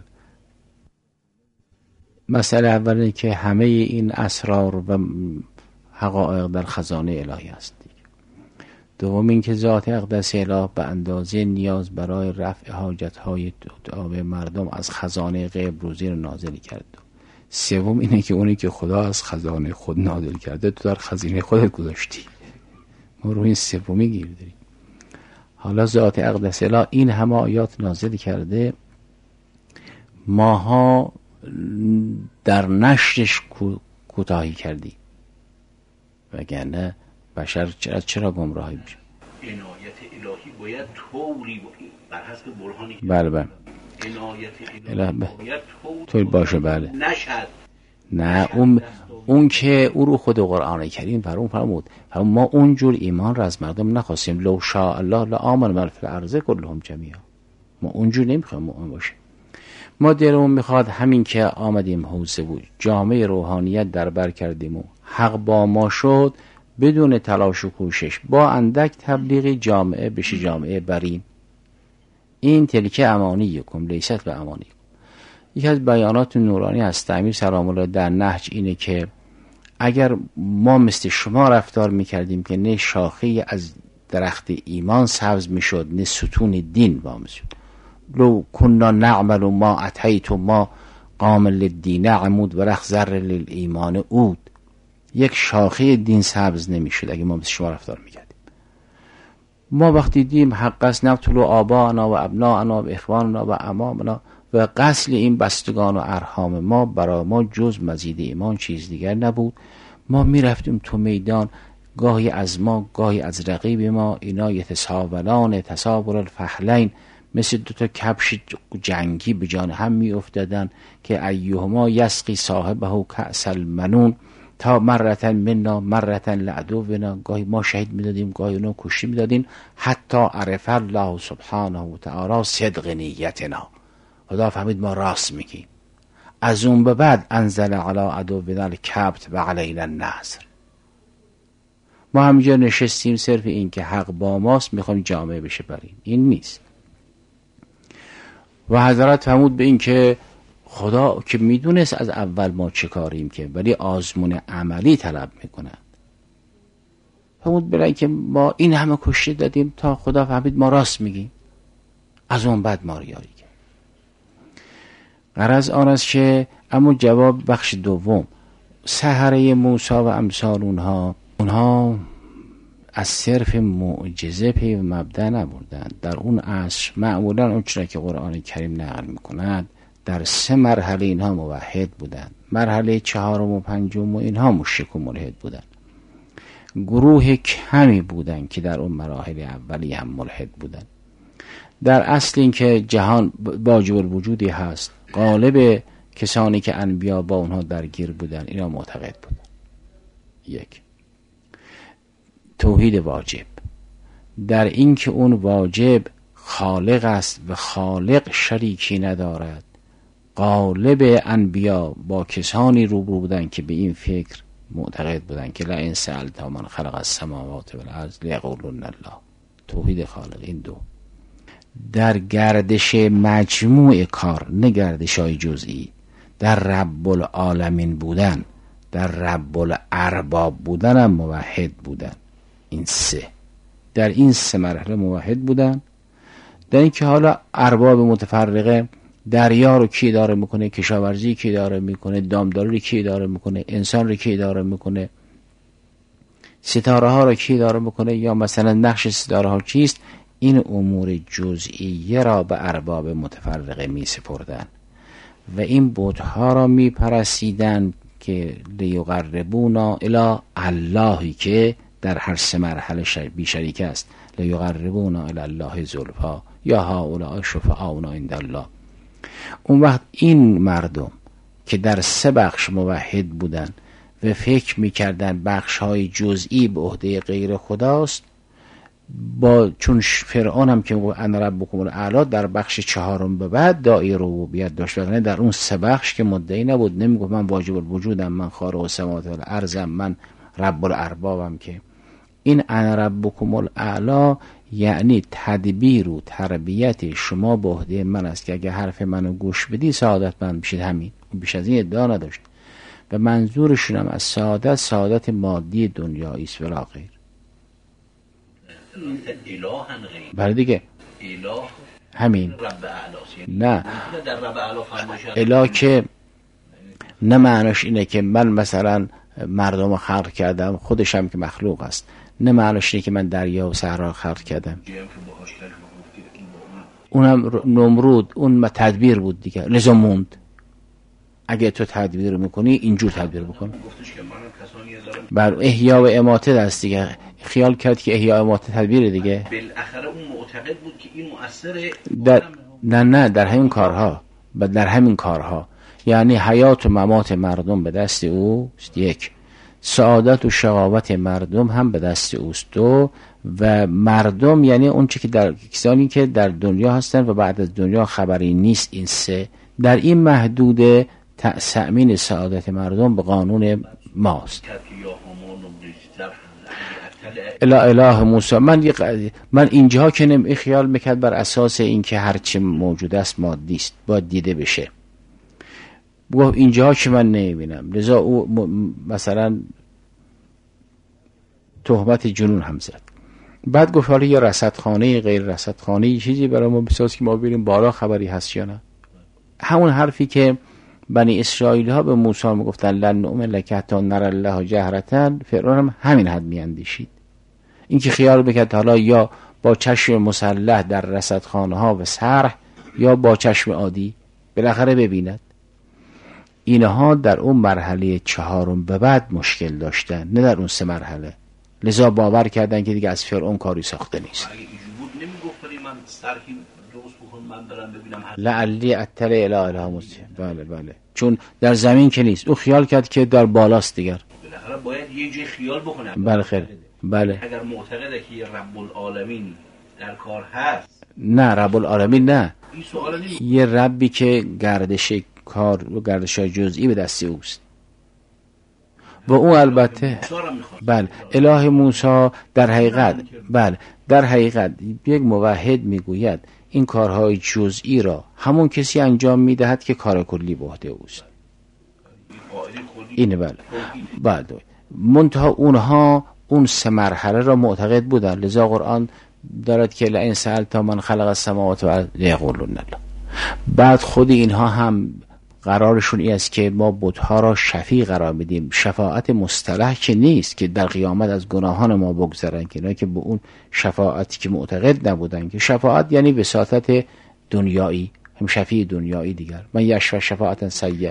مسئله اول اینه که همه این اسرار و حقایق در خزانه الهی است. دوم این که ذات اقدس اله به اندازه نیاز برای رفع حاجت‌های مردم از خزانه غیب روزی رو نازل کرد. سوم اینه که اونی که خدا از خزانه خود نازل کرده تو در خزینه خودت گذاشتی. ما روی این سومی گیر داریم. حالا ذات اقدس اله این همه آیات نازل کرده، ماها در نشرش کوتاهی کردیم، وگرنه بشر چرا گمراهی میشه؟ عنایت الهی باید طوری بر حسب برهانی بله عنایت الهی باید طوری باشه. بله نشد. نه اون که او رو خود قرآن کریم فرمود ما اونجور ایمان را از مردم نخواستیم. لو شاء الله لآمن من فی الارض کلهم جمیعا. ما اونجور نمیخوایم مؤمن باشه. ما دلمون میخواد همین که آمدیم حوزه بود جامعه روحانیت در بر کردیم و حق با ما شد، بدون تلاش و کوشش با اندک تبلیغی جامعه بشه جامعه بریم. این تلکه امانیکم لیست به امانیکم. یکی از بیانات نورانی هست امیر سلام الله در نهج اینه که اگر ما مثل شما رفتار میکردیم که نه شاخه از درخت ایمان سبز میشد نه ستون دین وامز شد، لو کنا نعمل ما اتیت ما قامل للدین عمود و رخ ذر للایمان عود. یک شاخه دین سبز نمیشد اگه ما مثل شما رفتار میکردیم. ما وقتی دیم حق است نقتل آباءنا و ابناءنا و اخواننا و امامنا و قتل این بستگان و ارحام ما برای ما جز مزید ایمان چیز دیگر نبود. ما میرفتیم تو میدان، گاهی از ما گاهی از رقیب ما، اینا یتساولان تساور الفحلین، مثل 2 کبش جنگی به جان هم می افتادن که ایهما یسقی صاحبه کأس المنون. تا مرتن منا مرتن لعدونا، گاهی ما شهید میدادیم گاهی اونا کشتی میدادیم. حتی عرف الله سبحانه و تعالی صدق نیتنا، خدا فهمید ما راست میگیم. از اون به بعد انزل علی عدونا الکبت و علینا النصر. ما همینجا نشستیم صرف این که حق با ماست میخوایم جامعه بشه بریم، این نیست. و حضرت فرمود به این که خدا که میدونست از اول ما چه کاریم که، ولی آزمون عملی طلب میکنند. فرمود برای که ما این همه کشته دادیم تا خدا فهمید ما راست میگیم، از اون بعد ما ریایی کرد. غرض آن است که اما جواب بخش دوم، سحره موسی و امثال اونها از صرف معجزه پی و مبدأ نبردند. در اون عصر معمولا اون چرا که قرآن کریم نقل میکند در 3 مرحله اینها موحد بودند. مرحله 4 و 5 و اینها مشرک و ملحد بودند. گروه کمی بودند که در اون مراحل اولی هم ملحد بودند. در اصل این که جهان واجب الوجودی هست، غالب کسانی که انبیا با اونها درگیر بودند اینا معتقد بودند. 1 توحید واجب، در این که اون واجب خالق است و خالق شریکی ندارد. غالب انبیا با کسانی روبرو بودن که به این فکر معتقد بودن که لئن سألت من خلق السماوات والارض لیقولن الله، توحید خالق. این 2 در گردش مجموع کار، نه گردش‌های جزئی، در رب العالمین بودن، در رب الارباب بودن هم موحد بودن. این 3 در این 3 مرحله موحد بودن. در این که حالا ارباب متفرقه، دریا رو کی اداره میکنه، کشاورزی کی اداره میکنه، دامداری رو کی اداره میکنه، انسان رو کی اداره میکنه، ستاره ها رو کی اداره میکنه، یا مثلا نقش ستاره ها چیست، این امور جزئیه را به ارباب متفرقه می سپردن و این بت‌ها را می پرستیدن که لیقربونا الی اللهی که در هر 3 مرحله بی شریک است. لیقربونا الی الله زلفا یا هؤلاء شفعاؤنا عند الله. اون وقت این مردم که در 3 بخش موحد بودن و فکر میکردن بخش های جزئی به عهده غیر خداست، با چون فرعون هم که انا ربکم الاعلی در بخش 4 به بعد داعی ربوبیت داشت، وگرنه در اون 3 بخش که مدعی نبود، نمیگفت من واجب الوجودم، من خالق السماوات والارضم، من رب الاربابم. که این انا ربکم الاعلی یعنی تدبیر و تربیت شما به عهده من است که اگه حرف منو گوش بدی سعادتمند بشید. همین، بیش از این ادعا نداشت. و منظورشون هم از سعادت مادی دنیایی است ولا غیر. بله دیگه، اله همین رب اعلی. نه در رب اعلی فرمایشات اله که نه معناش اینه که من مثلا مردم رو خلق کردم، خودشم که مخلوق است. نه معناش اینه که من دریا و صحرا خلق کردم. اونم نمرود اون تدبیر بود دیگه، لذا موند. اگه تو تدبیر میکنی اینجور تدبیر بکن. بر احیا و اماته دست دیگه، خیال کرد که احیا و اماته تدبیر دیگه. بالاخره اون معتقد بود که این مؤثره نه در همین کارها، در همین کارها یعنی حیات و ممات مردم به دست اوست. 1 سعادت و شقاوت مردم هم به دست اوست. 2 و مردم یعنی اون چه که در کسانی که در دنیا هستن و بعد از دنیا خبری نیست. این 3 در این محدود تأمین سعادت مردم به قانون ماست. اله موسی. من اینجا که خیال میکرد بر اساس این که هرچی موجود است مادی است، باید دیده بشه. گفت اینجا که من نمیبینم، لذا او مثلا تهمت جنون هم زد. بعد گفت حالا یه رصدخانه غیر رصدخانه چیزی برای ما بساز که ما ببینیم بالا خبری هست یا نه. همون حرفی که بنی اسرائیل ها به موسی میگفتن لن نؤمن لک حتی نری الله جهرة، فرعون هم همین حد میاندیشید. این که خیال بکرد حالا یا با چشم مسلح در رصدخانه ها و سرح یا با چشم عادی بالاخره ببیند. اینها در اون مرحله 4 به بعد مشکل داشتن، نه در اون 3 مرحله. لذا باور کردن که دیگه از فرعون کاری ساخته نیست. اگه اینجور بود نمیگفت من سرکی درست بکن من برم ببینم لعلی اطلع الی اله موسی. بله چون در زمین که نیست. او خیال کرد که در بالاست دیگر. بالاخره باید یه جای خیال بکنه. بله خیر. بله. اگر معتقده که رب العالمین در کار هست، نه رب العالمین نه، این سوال نیست. یه ربی که گردش کار و گردش‌های جزئی به دست اوست. با اون البته بله اله موسی در حقیقت بله در حقیقت یک موحد میگوید این کارهای جزئی را همون کسی انجام میدهد که کار کلی به عهده اوست. اینه بله. بعد منتها اونها اون سه مرحله را معتقد بودن، لذا قرآن دارد که لئن سألت من خلق السماوات والارض لیقولن الله. بعد خود اینها هم قرارشون این است که ما بت‌ها را شفیع قرار میدیم. شفاعت مصطلح که نیست که در قیامت از گناهان ما بگذرن، که نه که به اون شفاعتی که معتقد نبودن، که شفاعت یعنی وساطت دنیایی، هم شفیع دنیایی دیگر. من یشفع شفاعتا سیئه.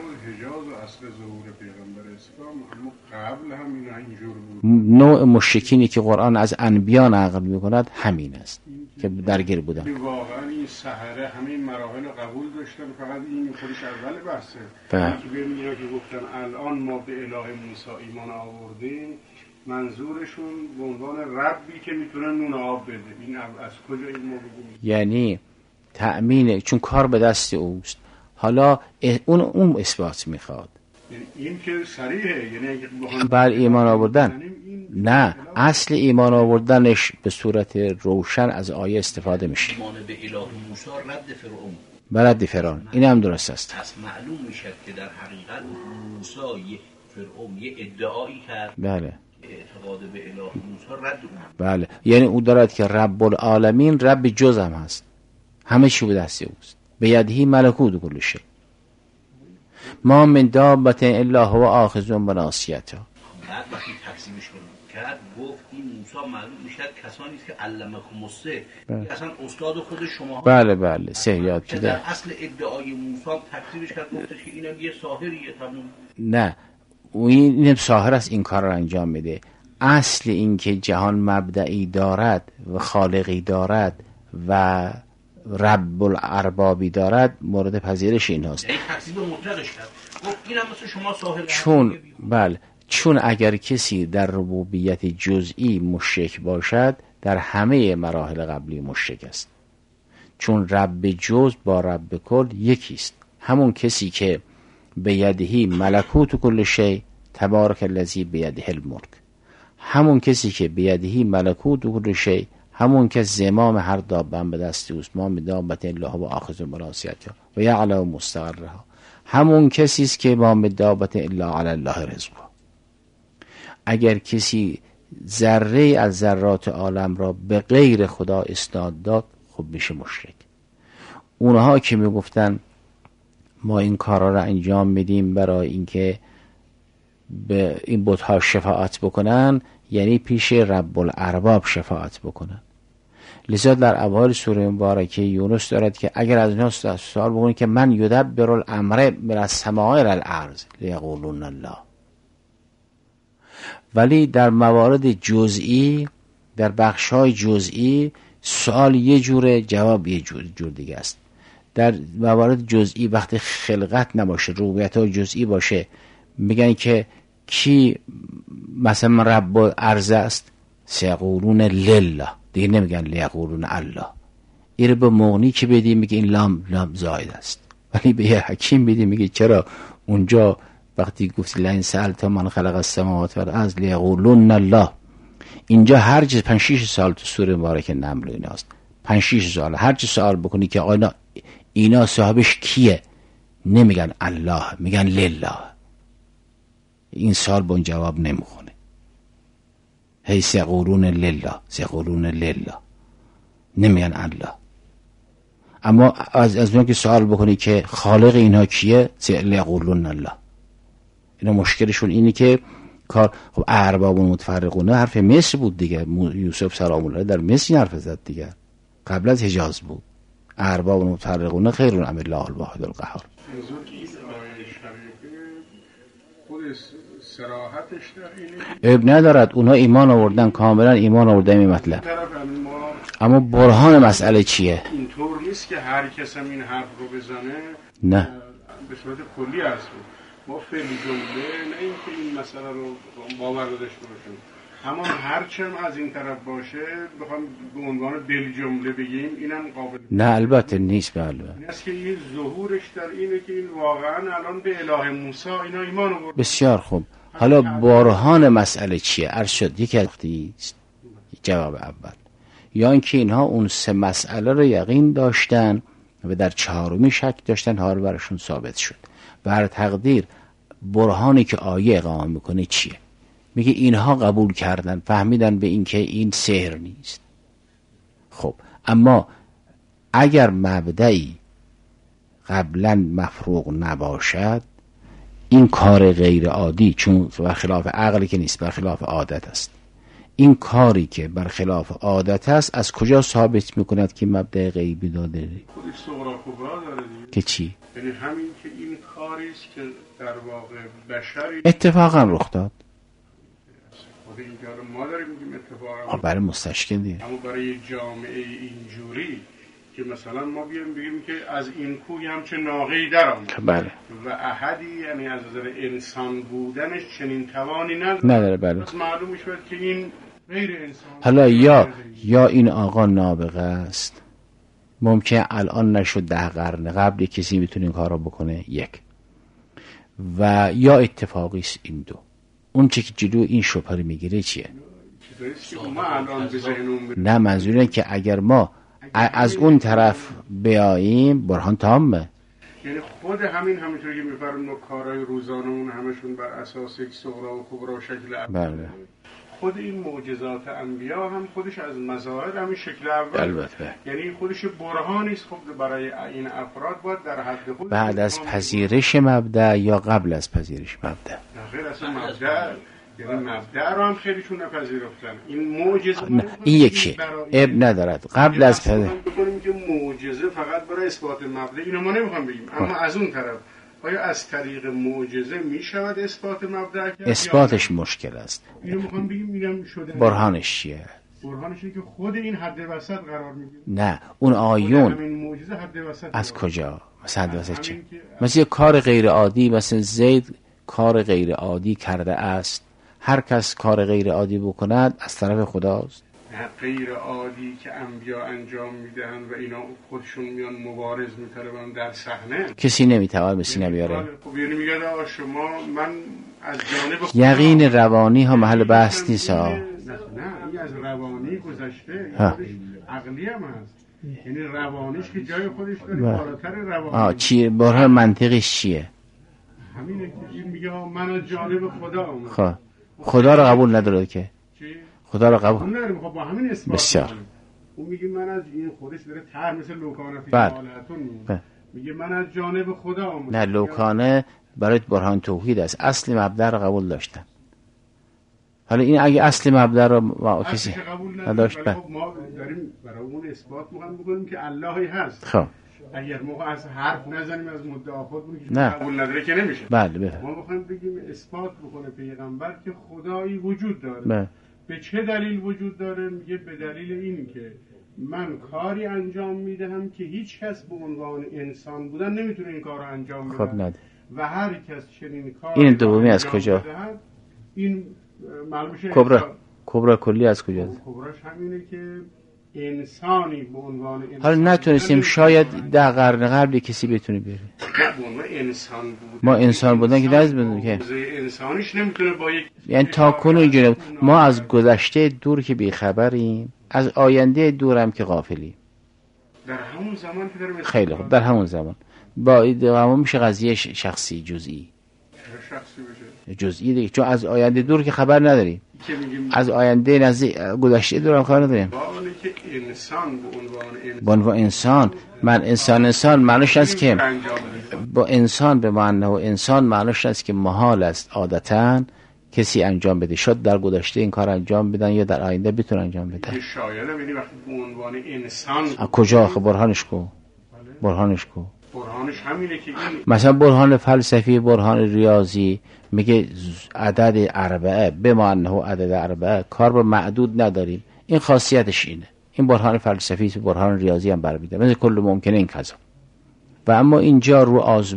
نوع مشرکینی که قرآن از انبیا نقل میکند همین است که درگیر بودن. واقعا این سحره همین مراحل قبول داشتن، فقط این خودش اول بحثه. که ببینید اینا که گفتن الان ما به اله موسی ایمان آوردیم، منظورشون به عنوان ربی که میتونه نون آب بده. این از کجا این موضوع؟ یعنی تأمینه، چون کار به دست اوست. حالا اون اثبات میخواد. این که صریحه، یعنی اگه بر ایمان آوردن، نه اصل ایمان آوردنش به صورت روشن از آیه استفاده میشه. ایمان به اله موسی رد فرعون، رد فرعون، این هم درست است. پس معلوم میشه که در حقیقت موسی فرعون یه ادعایی کرد، بله، اعتقاد به اله موسی رد اون. بله، یعنی او دارد که رب العالمین رب جز هم هست، همه چی به دست اوست، به یدهی ملکوت کل شی، ما من دابت الا هو آخذ بناصیتها. بعد وقتی تقسیمش کرد گفت این موسی معلوم میشه کسانی است که علمکم السحر، اصلا استاد خود شما. بله بله سحر یاد که در اصل ادعای موسی تکذیبش کرد، گفتش که اینم یه ساحریه. تمام نه اینم ساحر است، این کار رو انجام میده. اصل این که جهان مبدعی دارد و خالقی دارد و رب الاربابی دارد مورد پذیرش این هست. این تکذیب مطلقش کرد، گفت اینم مثل شما ساحر. چون اگر کسی در ربوبیت جزئی مشرک باشد، در همه مراحل قبلی مشرک است. چون رب جز با رب کل یکیست. همون کسی که به یدهی ملکوت کل شی تبارک الذی بیده الملک، همون کسی که به یدهی ملکوت کل شی، همون که زمام هر دابه به دست اوست، ما بدابت الله و آخذ بناصیتها و یعلم مستقرها، همون کسی است که ما بدابت الا علی الله رزقها. اگر کسی ذره از ذرات عالم را به غیر خدا اسناد داد، خب میشه مشرک. اونها که میگفتن ما این کارا را انجام میدیم برای اینکه به این بت‌ها شفاعت بکنن، یعنی پیش رب الارباب شفاعت بکنن. لذا در اوایل سوره مبارکه یونس دارد که اگر از اینا سوال بکنید که من یدبر الامر من السماء الی الارض لیقولون الله. ولی در موارد جزئی، در بخش‌های جزئی سوال یه جوره، جواب یه جور دیگه است. در موارد جزئی وقتی خلقت نباشه، ربوبیت‌های جزئی باشه، میگن که کی مثلا رب الارض است، سیقولون لله، دیگه نمیگن لیقولون الله. این به مغنی که بدی میگه این لام زاید است، ولی به یه حکیم بدی میگه چرا اونجا وقتی گفت لئن سألت من خلق السماوات والارض لیقولون الله، اینجا هر چیز 5-6 سال تو سوره مبارکه نمل ایناست، 5-6 سال هر چی سوال بکنی که آقا اینا صاحبش کیه، نمیگن الله، میگن لله. این سال با اون جواب نمیخونه. هی سیقولون لله، نمیگن الله. اما از اون که سوال بکنی که خالق اینها کیه، سیقولون الله. اینا مشکلشون اینه که کار خب ارباب متفرقونه حرف مصر بود دیگه. یوسف سلام الله در مصر حرف زد دیگه، قبل از حجاز بود. ارباب متفرقونه خیرون ام الله الواحد القهار. اب ندارد، اونها ایمان آوردن، کاملا ایمان آوردن این مطلب. اما برهان مسئله چیه؟ اینطور نیست که هر کس هم این حرف رو بزنه، نه به صورت کلی است. ما فعل جمله نه اینکه این مسئله رو باور داشته باشیم، اما هرچند از این طرف باشه بخوام به عنوان بل جمله بگیم اینم قابل نه البته نیست. بله این است که این ظهورش در اینه که این واقعا الان به اله موسی اینا ایمان آورد. بسیار خوب. حالا برهان مسئله چیه؟ عرض شد یکی از جواب اول، یا اینکه اینها اون سه مسئله رو یقین داشتن و در چهارمی شک داشتن، حال برشون ثابت شد. بر تقدیر برهانی که آیه اقامه میکنه چیه؟ میگه اینها قبول کردن، فهمیدن به این که این سحر نیست. خب اما اگر مبدئی قبلا مفروغ نباشد، این کار غیر عادی، چون برخلاف عقلی که نیست، برخلاف عادت است، این کاری که برخلاف عادت است از کجا ثابت میکند که مبدأ غیبی داده؟ خودش صغرا کبرا داره دیگه. که چی؟ یعنی همین که این کاری است که در واقع بشری اتفاقا رخ داد. خود اینجا رو ما داریم میگیم اتفاقا برای مستشکل دیگه. اما برای یک جامعه اینجوری که مثلا ما بگیم که از این کوی همچه ناقه‌ای در آمد، بله، و احدی یعنی از نظر انسان بودنش چنین توانی نداره. بله، پس معلوم میشه که این غیر انسان. حالا یا این آقا نابغه است، ممکن الان نشد 10 قرن قبل کسی میتونه این کارو بکنه، یک، و یا اتفاقی است این دو. اون چه که جلو این شبهه رو میگیره چیه؟ نه منظور اینه که اگر ما از اون طرف بیاییم برهان تامه. یعنی خود همینطور که میفرمون کارهای روزانمون همشون بر اساس یک صغرا و کبرا و شکل اول. بله. خود این معجزات انبیا هم خودش از مظاهر همین شکل اول. البته. یعنی خودش برهانی است. خب برای این افراد باید در حد خود بعد از پذیرش مبدأ یا قبل از پذیرش مبدأ؟ غیر از مبدأ، یعنی مبدأ رو هم خیلیشون نپذیرفتن. این معجزه این یکی اب ندارد. قبل از پذیرش بکنیم که معجزه فقط برای اثبات مبدأ، اینو ما نمیخوام بگیم، اما از اون طرف آیا از طریق معجزه میشود اثبات مبدأ کرد؟ اثباتش مشکل است. اینو میخوام بگیم میگم شده. برهانش چیه؟ برهانش اینه که خود این حد وسط قرار میگیره. نه اون آیون همین معجزه حد وسط از کجا؟ مثلا حد وسط چه؟ مثلا کار غیر عادی، مثلا زید کار غیر عادی کرده است، هر کس کار غیر عادی بکند از طرف خداست. غیر عادی که انبیا انجام میدهن و اینا خودشون میان مبارز میطلبن در صحنه، کسی نمیتواند به سینه بیاره. خب یعنی میگه شما من از جانب یقین روانی ها محل بحث نیست ها. نه این از روانی گذشته، عقلی هم هست. یعنی روانیش که جای خودش داره بالاتر روانی. چیه برهان منطقیش چیه؟ همینه که این میگه من از جانب خدا اومدم. خب خدا رو قبول نداره که خدا رو قبول نداریم. خب با همین اثبات بسیار اون میگه من از این خودش داره طرح مثل لوکانه فی حالتون میگه من از جانب خدا اومدم. نه لوکانه برای برهان توحید است، اصل مبدأ رو قبول داشتن. حالا این اگه اصل مبدأ رو ما کسی نداشت، خب ما داریم برای اون اثبات می‌کنیم که اللهی هست. خب اگر ما از حرف نزنیم از مدعا خودمون که قبول نداره که نمیشه. بله ما می‌خوایم بگیم اثبات بکنه پیغمبر که خدایی وجود داره. بله. به چه دلیل وجود داره؟ میگه به دلیل این که من کاری انجام میدهم که هیچ کس به عنوان انسان بودن نمیتونه این کار رو انجام بده. خب ند. و هر کس چنین کاری این دومی از کجا؟ این معلومه کبرا کلی از کجا؟ کبراش همینه که انسانی به عنوان انسان، حالا نتونستیم شاید 10 قرن قبل کسی بتونه بره. انسان بود. ما انسان بودن که دست بدونیم که انسانیش نمیتونه با یک، یعنی تا کنون اینجوری ما از گذشته دور که بیخبریم، از آینده دورم که غافلیم. در همون زمان که داریم خیلی خوب در همون زمان با همون میشه قضیه شخصی جزئی. شخصی بشه جزئی دیگه، چون از آینده دور که خبر نداریم، از آینده نزدیک گذشته دور هم خبر نداریم. که انسان به عنوان انسان من انسان معنیش است که با انسان به معنی و انسان معنیش است که محال است عادتاً کسی انجام بده. شاید در گذشته این کار انجام بدن یا در آینده بتونه انجام بده. شاید یعنی وقتی به عنوان انسان کجا برهانش کو؟ برهانش همینه که مثلا برهان فلسفی، برهان ریاضی میگه عدد اربعه به معنی و عدد اربعه کار با معدود نداریم، این خاصیتش اینه. این برهان فلسفی، برهان ریاضی هم برمیده مثل کل ممکنه این کذا. و اما اینجا رو آزمون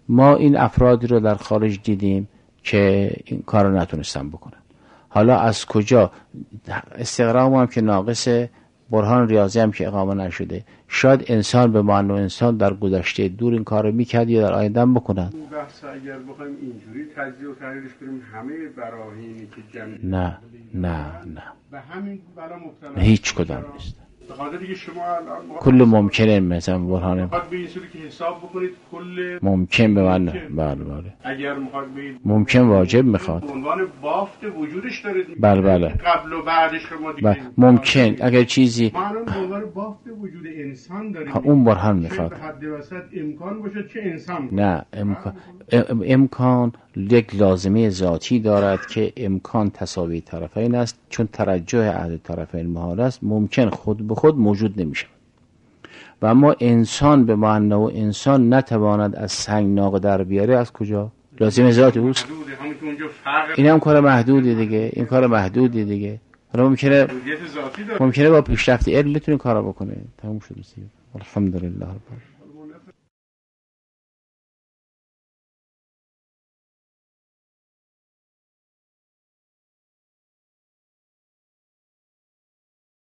ما این افرادی رو در خارج دیدیم که این کار رو نتونستن بکنن. حالا از کجا؟ استقرام هم که ناقصه، برهان ریاضی هم که اقامه نشده. شاید انسان به معنی انسان در گذشته دور این کار رو میکرد یا در آینده هم بکنن. این بحث اگر بخوایم اینجوری تجزیه و تحلیلش کنیم همه براهینی که جمع نه به همین بلا مبتلا هیچ کدام نیست. به خاطر که شما الان کل ممکنه مثلا برهان میخواد به این صورتی که حساب بکنید کل ممکن به من بله اگر میخواد به ممکن واجب میخواد به عنوان بافت وجودش دارید بله قبل و بعدش رو ما دیدیم ممکن اگر چیزی ما الان به عنوان بافت وجود انسان داریم اون برهان میخواد به حد وسط امکان باشه چه انسان نه امکان یک لازمه ذاتی دارد که امکان تساوی طرفین است، چون ترجح احد طرفین محال است، ممکن خود به خود موجود نمیشه. و اما انسان به معنی و انسان نتواند از سنگ ناق در بیاره، از کجا؟ لازمه ذاتی اوست. این هم کار محدودی دیگه، این کار محدودی دیگه. حالا ممکنه با پیشرفت علم بتونی کارا بکنه. تموم شد. الحمدلله.